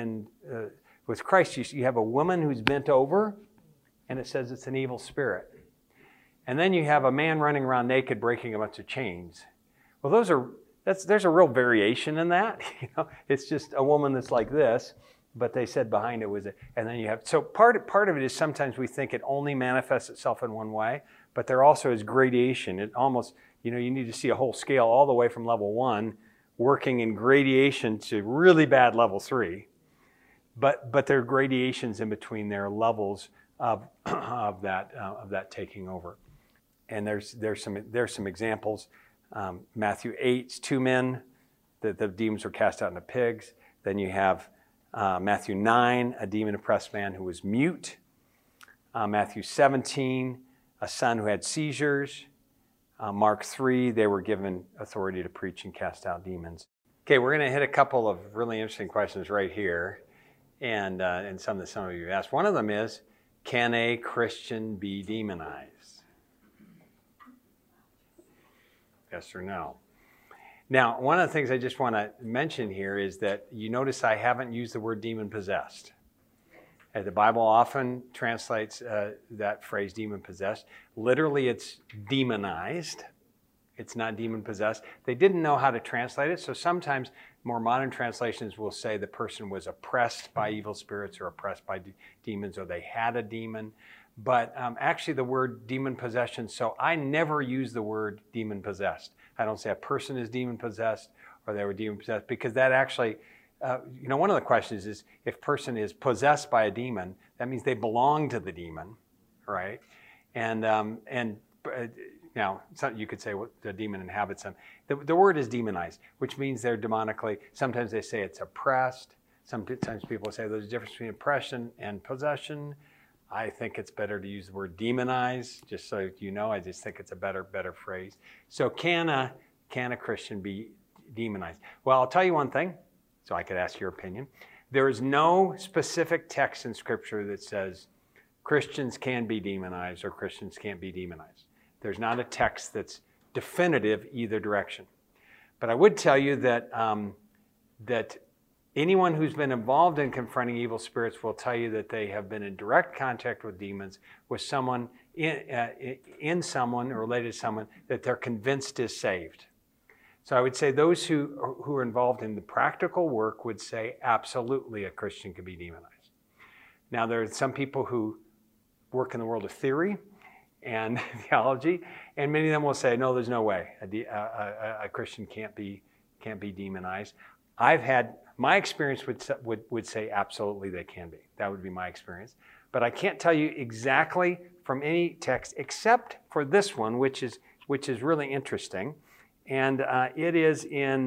with Christ, you have a woman who's bent over, and it says it's an evil spirit. And then you have a man running around naked, breaking a bunch of chains. Well, there's a real variation in that. It's just a woman that's like this, but they said behind it was and then you have, so part of it is sometimes we think it only manifests itself in one way, but there also is gradation. It almost, you need to see a whole scale all the way from level 1 working in gradation to really bad level 3. But there are gradations in between their levels of that taking over. And there's some examples. Matthew 8, 2 men, the demons were cast out into pigs. Then you have Matthew 9, a demon-oppressed man who was mute. Matthew 17, a son who had seizures. Mark 3, they were given authority to preach and cast out demons. Okay, we're going to hit a couple of really interesting questions right here. and some of you asked. One of them is, can a Christian be demonized? Yes or no? Now, one of the things I just want to mention here is that you notice I haven't used the word demon-possessed. The Bible often translates that phrase demon-possessed. Literally, it's demonized. It's not demon-possessed. They didn't know how to translate it, so sometimes more modern translations will say the person was oppressed by evil spirits or oppressed by demons, or they had a demon. But actually the word demon-possession, so I never use the word demon-possessed. I don't say a person is demon-possessed or they were demon-possessed, because that actually, one of the questions is if a person is possessed by a demon, that means they belong to the demon, right? Now, you could say the demon inhabits them. The word is demonized, which means they're demonically. Sometimes they say it's oppressed. Sometimes people say there's a difference between oppression and possession. I think it's better to use the word demonize, just so you know. I just think it's a better phrase. So can a Christian be demonized? Well, I'll tell you one thing, so I could ask your opinion. There is no specific text in Scripture that says Christians can be demonized or Christians can't be demonized. There's not a text that's definitive either direction. But I would tell you that that anyone who's been involved in confronting evil spirits will tell you that they have been in direct contact with demons, with someone in someone or related to someone that they're convinced is saved. So I would say those who are involved in the practical work would say absolutely a Christian can be demonized. Now there are some people who work in the world of theory and theology, and many of them will say, no, there's no way a Christian can't be demonized. I've had my experience would say absolutely they can be. That would be my experience, but I can't tell you exactly from any text except for this one, which is really interesting, and it is in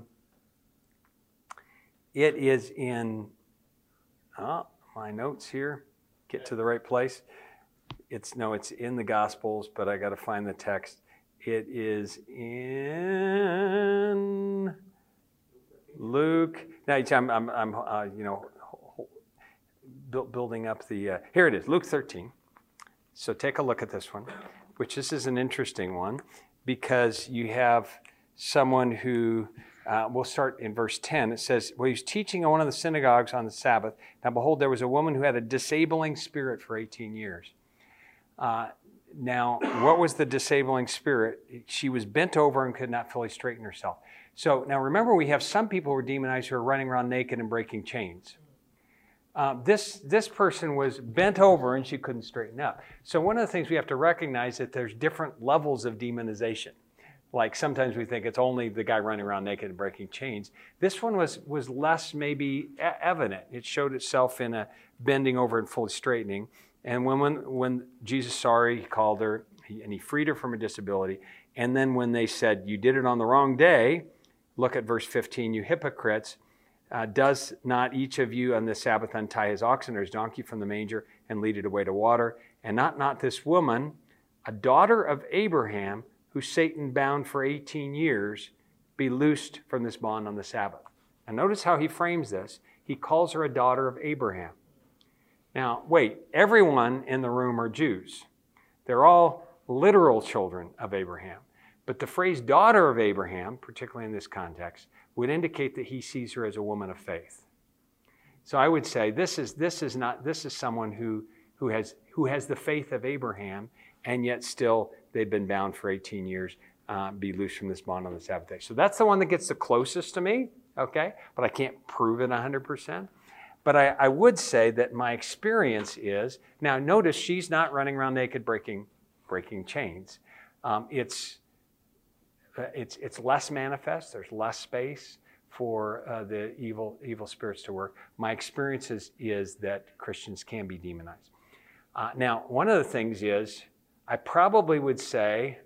my notes here. Get to the right place. It's in the Gospels, but I got to find the text. It is in Luke. Now, I'm building up the. Here it is, Luke 13. So take a look at this one, which this is an interesting one because you have someone who. We'll start in verse 10. It says, well, he was teaching in one of the synagogues on the Sabbath. Now, behold, there was a woman who had a disabling spirit for 18 years. Now, what was the disabling spirit? She was bent over and could not fully straighten herself. So now remember, we have some people who are demonized who are running around naked and breaking chains. This person was bent over and she couldn't straighten up. So one of the things we have to recognize is that there's different levels of demonization. Like sometimes we think it's only the guy running around naked and breaking chains. This one was less maybe evident. It showed itself in a bending over and fully straightening. And when Jesus saw her, he called her, and he freed her from her disability. And then when they said, you did it on the wrong day, look at verse 15, you hypocrites, does not each of you on the Sabbath untie his oxen or his donkey from the manger and lead it away to water? And not this woman, a daughter of Abraham, who Satan bound for 18 years, be loosed from this bond on the Sabbath. And notice how he frames this. He calls her a daughter of Abraham. Now, wait, everyone in the room are Jews. They're all literal children of Abraham. But the phrase daughter of Abraham, particularly in this context, would indicate that he sees her as a woman of faith. So I would say this is someone who has the faith of Abraham, and yet still they've been bound for 18 years, be loosed from this bond on the Sabbath day. So that's the one that gets the closest to me, okay? But I can't prove it 100%. But I would say that my experience is, now notice she's not running around naked breaking chains. It's less manifest. There's less space for the evil spirits to work. My experience is that Christians can be demonized. Now, one of the things is, I probably would say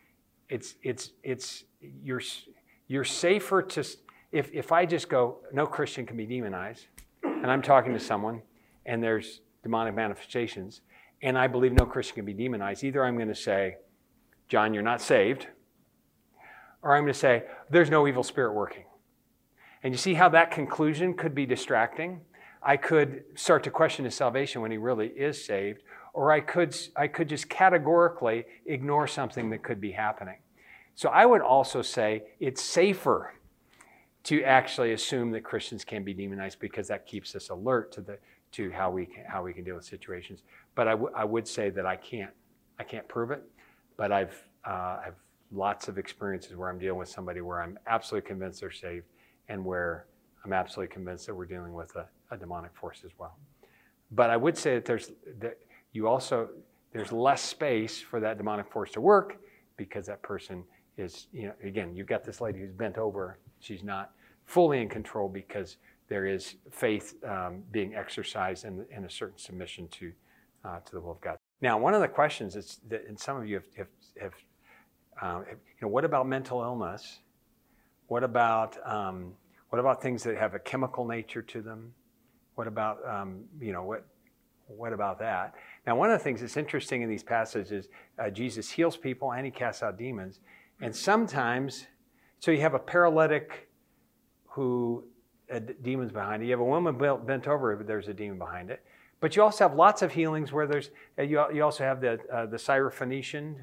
you're safer to, if I just go, no Christian can be demonized, and I'm talking to someone, and there's demonic manifestations, and I believe no Christian can be demonized, either I'm going to say, John, you're not saved, or I'm going to say, there's no evil spirit working. And you see how that conclusion could be distracting? I could start to question his salvation when he really is saved, or I could just categorically ignore something that could be happening. So I would also say it's safer to actually assume that Christians can be demonized because that keeps us alert to how we can deal with situations. But I would say that I can't prove it, but I've lots of experiences where I'm dealing with somebody where I'm absolutely convinced they're saved, and where I'm absolutely convinced that we're dealing with a demonic force as well. But I would say that there's less space for that demonic force to work, because that person is, again, you've got this lady who's bent over. She's not fully in control because there is faith being exercised in a certain submission to the will of God. Now, one of the questions is that, and some of you have what about mental illness? What about things that have a chemical nature to them? What about what about that? Now, one of the things that's interesting in these passages, Jesus heals people and he casts out demons. And sometimes, so you have a paralytic who a demon's behind it. You have a woman bent over, but there's a demon behind it. But you also have lots of healings where you also have the Syrophoenician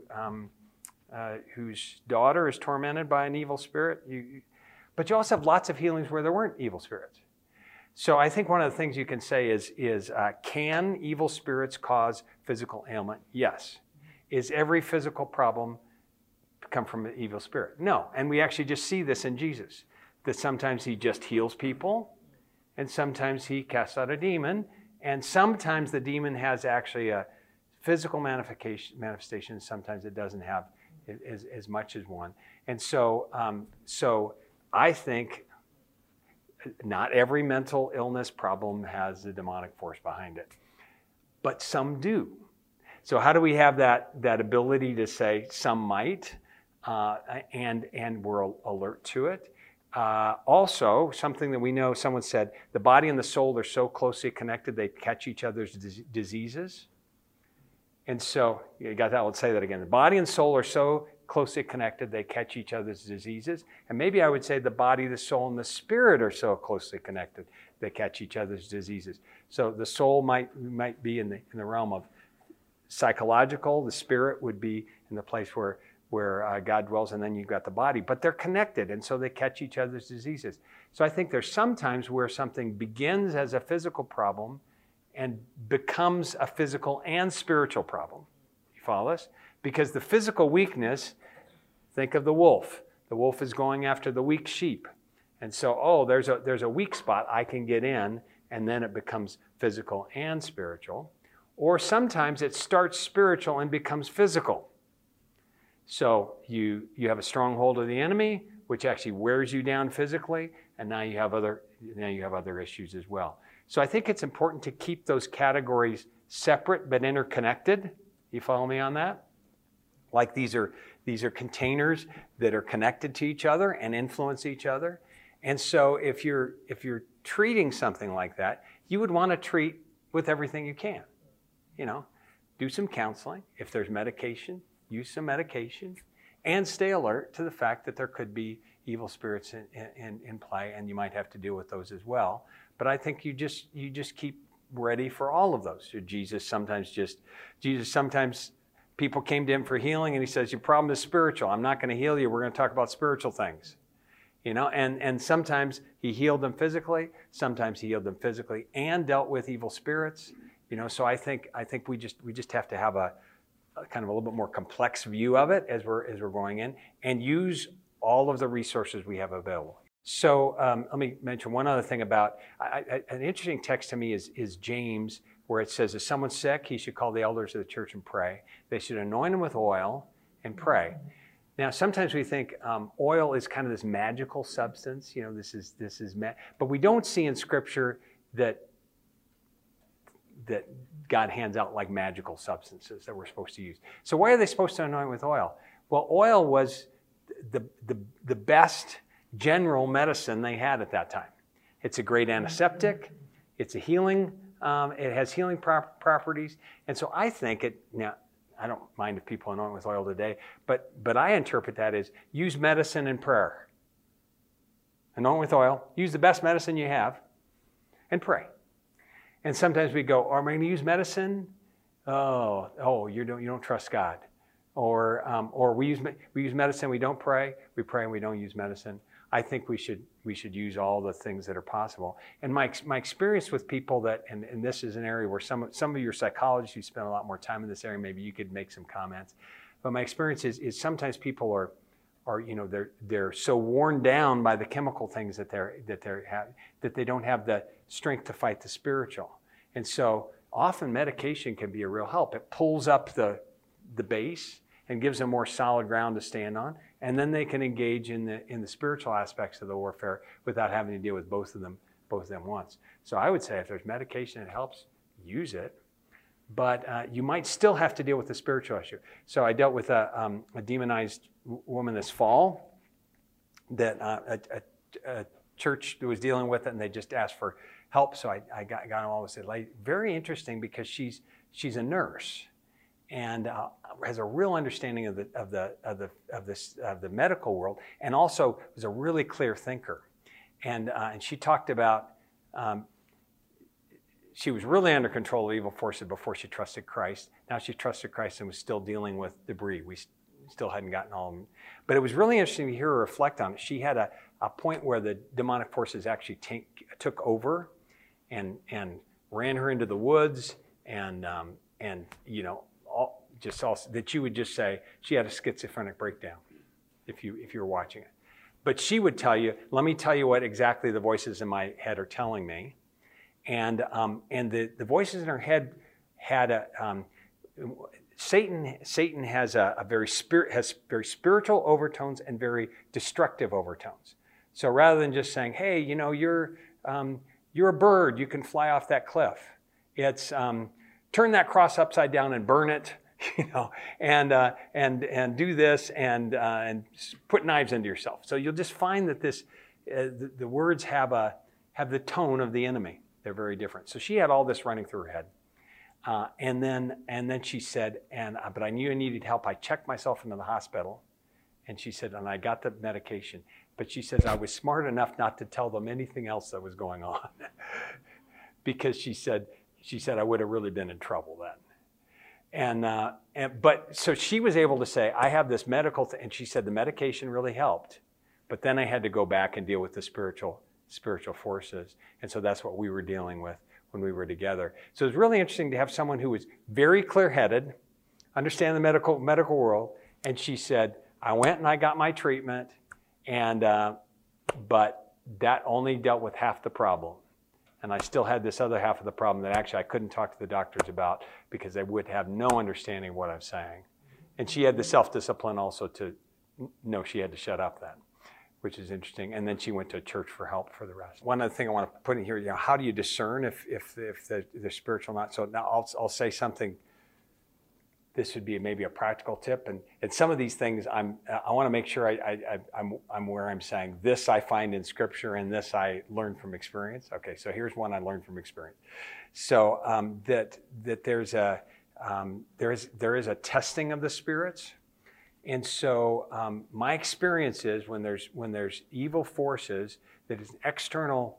whose daughter is tormented by an evil spirit. But you also have lots of healings where there weren't evil spirits. So I think one of the things you can say is can evil spirits cause physical ailment? Yes. Is every physical problem come from an evil spirit? No. And we actually just see this in Jesus, that sometimes he just heals people, and sometimes he casts out a demon, and sometimes the demon has actually a physical manifestation, sometimes it doesn't have as much as one. And so I think not every mental illness problem has a demonic force behind it, but some do. So how do we have that ability to say some might, and we're alert to it? Also, something that we know, someone said, the body and the soul are so closely connected, they catch each other's diseases. And so, you got that? Let's say that again. The body and soul are so closely connected, they catch each other's diseases. And maybe I would say the body, the soul, and the spirit are so closely connected, they catch each other's diseases. So the soul might be in the realm of psychological. The spirit would be in the place where God dwells, and then you've got the body. But they're connected, and so they catch each other's diseases. So I think there's some times where something begins as a physical problem and becomes a physical and spiritual problem. You follow us? Because the physical weakness, think of the wolf. The wolf is going after the weak sheep. And so, there's a weak spot I can get in, and then it becomes physical and spiritual. Or sometimes it starts spiritual and becomes physical. So you have a stronghold of the enemy, which actually wears you down physically, and now you have other issues as well. So I think it's important to keep those categories separate but interconnected. You follow me on that? Like these are containers that are connected to each other and influence each other. And so if you're treating something like that, you would want to treat with everything you can. Do some counseling. If there's medication, use some medication, and stay alert to the fact that there could be evil spirits in play, and you might have to deal with those as well. But I think you just keep ready for all of those. Jesus sometimes people came to him for healing, and he says, your problem is spiritual. I'm not going to heal you. We're going to talk about spiritual things. And sometimes he healed them physically. Sometimes he healed them physically and dealt with evil spirits. So I think we just have to have a kind of a little bit more complex view of it as we're going in, and use all of the resources we have available. So let me mention one other thing about an interesting text to me is James, where it says, if someone's sick, he should call the elders of the church and pray. They should anoint him with oil and pray. Now, sometimes we think oil is kind of this magical substance. But we don't see in Scripture that God hands out like magical substances that we're supposed to use. So why are they supposed to anoint with oil? Well, oil was the best general medicine they had at that time. It's a great antiseptic. It's a healing. It has healing properties. And so I think now, I don't mind if people anoint with oil today, but I interpret that as use medicine and prayer. Anoint with oil. Use the best medicine you have. and pray. And sometimes we go, am I going to use medicine? Oh, you don't trust God. Or we use medicine, we don't pray. We pray and we don't use medicine. I think we should use all the things that are possible. And my experience with people that, and this is an area where some of your psychologists, you spend a lot more time in this area, maybe you could make some comments. But my experience is sometimes people are they're so worn down by the chemical things that they don't have the strength to fight the spiritual. And so often medication can be a real help. It pulls up the base and gives them more solid ground to stand on, and then they can engage in the spiritual aspects of the warfare without having to deal with both of them once. So I would say if there's medication that helps, use it. But you might still have to deal with the spiritual issue. So I dealt with a demonized woman this fall that a church was dealing with it, and they just asked for help. So I got them all to say, like, very interesting, because she's a nurse and has a real understanding of the medical world, and also was a really clear thinker. And she talked about. She was really under control of evil forces before she trusted Christ. Now she trusted Christ and was still dealing with debris. We still hadn't gotten all of them. But it was really interesting to hear her reflect on it. She had a point where the demonic forces actually took over and ran her into the woods, and that you would just say she had a schizophrenic breakdown if you were watching it. But she would tell you, let me tell you what exactly the voices in my head are telling me. And the voices in her head had Satan has very spiritual overtones and very destructive overtones. So rather than just saying, hey, you're a bird, you can fly off that cliff, it's turn that cross upside down and burn it, and do this and put knives into yourself. So you'll just find that the words have the tone of the enemy. They're very different. So she had all this running through her head. And then she said, but I knew I needed help. I checked myself into the hospital. And she said, and I got the medication. But she says, I was smart enough not to tell them anything else that was going on. Because she said I would have really been in trouble then. But so she was able to say, I have this medical thing. And she said the medication really helped. But then I had to go back and deal with the spiritual forces. And so that's what we were dealing with when we were together. So it's really interesting to have someone who was very clear-headed, understand the medical world. And she said, I went and I got my treatment, but that only dealt with half the problem. And I still had this other half of the problem that actually I couldn't talk to the doctors about because they would have no understanding of what I'm saying. And she had the self-discipline also to know she had to shut up then, which is interesting. And then she went to a church for help for the rest. One other thing I want to put in here, how do you discern if they're spiritual or not? So now I'll say something. This would be maybe a practical tip. And some of these things, I want to make sure I'm where I'm saying this I find in Scripture and this I learned from experience. Okay, so here's one I learned from experience. So that there is a testing of the spirits. And so my experience is when there's evil forces, that is external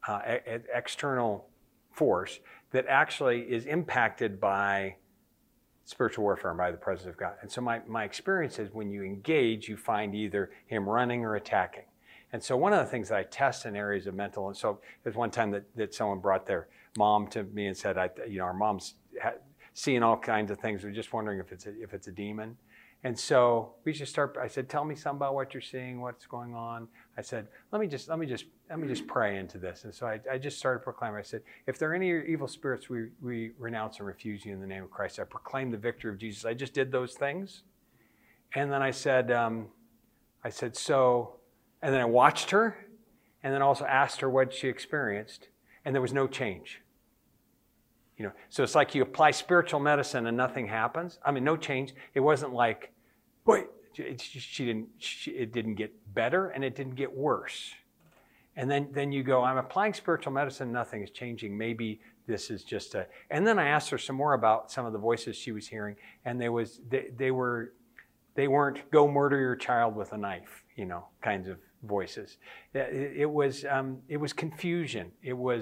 force that actually is impacted by spiritual warfare and by the presence of God. And so my experience is when you engage, you find either him running or attacking. And so one of the things that I test in areas of mental, and so there's one time that someone brought their mom to me and said, our mom's seeing all kinds of things. We're just wondering if it's a demon. And so we just I said, tell me something about what you're seeing, what's going on. I said, let me just pray into this. And so I just started proclaiming. I said, if there are any evil spirits, we renounce and refuse you in the name of Christ. I proclaim the victory of Jesus. I just did those things. And then I said, so, and then I watched her and then also asked her what she experienced. And there was no change. So it's like you apply spiritual medicine and nothing happens. I mean, no change. It wasn't like, wait, it didn't get better and it didn't get worse. And then you go, I'm applying spiritual medicine, nothing is changing. Maybe this is just and then I asked her some more about some of the voices she was hearing, and they weren't go murder your child with a knife, kinds of voices. It was confusion. It was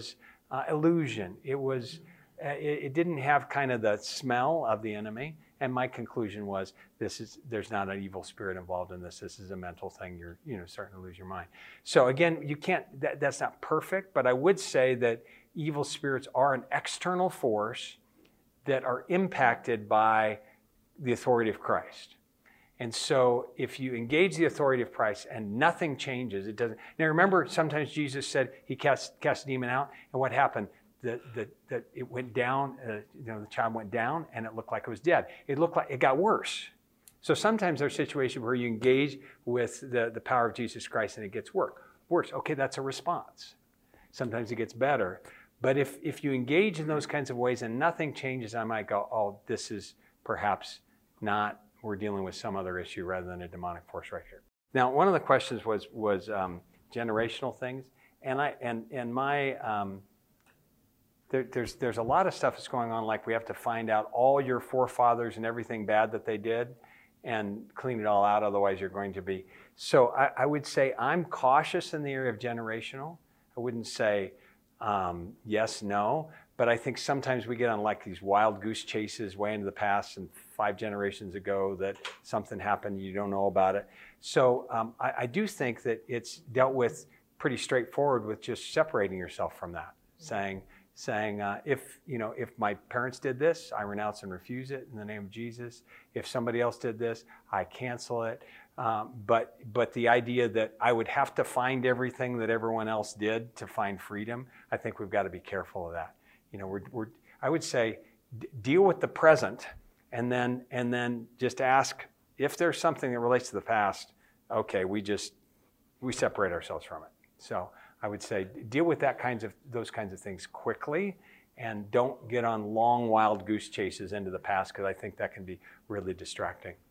illusion. It didn't have kind of the smell of the enemy. And my conclusion was, there's not an evil spirit involved in this. This is a mental thing. You're starting to lose your mind. So again, you can't. That's not perfect, but I would say that evil spirits are an external force that are impacted by the authority of Christ. And so if you engage the authority of Christ and nothing changes, it doesn't. Now remember, sometimes Jesus said he cast a demon out, and what happened? That it went down, the child went down, and it looked like it was dead. It looked like it got worse. So sometimes there's situations where you engage with the power of Jesus Christ and it gets worse. Okay, that's a response. Sometimes it gets better. But if you engage in those kinds of ways and nothing changes, I might go, oh, this is perhaps not, we're dealing with some other issue rather than a demonic force right here. Now, one of the questions was generational things, There's a lot of stuff that's going on, like we have to find out all your forefathers and everything bad that they did and clean it all out, otherwise you're going to be. So I would say I'm cautious in the area of generational. I wouldn't say yes, no, but I think sometimes we get on like these wild goose chases way into the past and 5 generations ago that something happened, you don't know about it. So I do think that it's dealt with pretty straightforward with just separating yourself from that, saying if my parents did this, I renounce and refuse it in the name of Jesus. If somebody else did this, I cancel it. But the idea that I would have to find everything that everyone else did to find freedom, I think we've got to be careful of that. I would say deal with the present, and then just ask if there's something that relates to the past. Okay, we separate ourselves from it. So I would say deal with those kinds of things quickly, and don't get on long wild goose chases into the past, because I think that can be really distracting.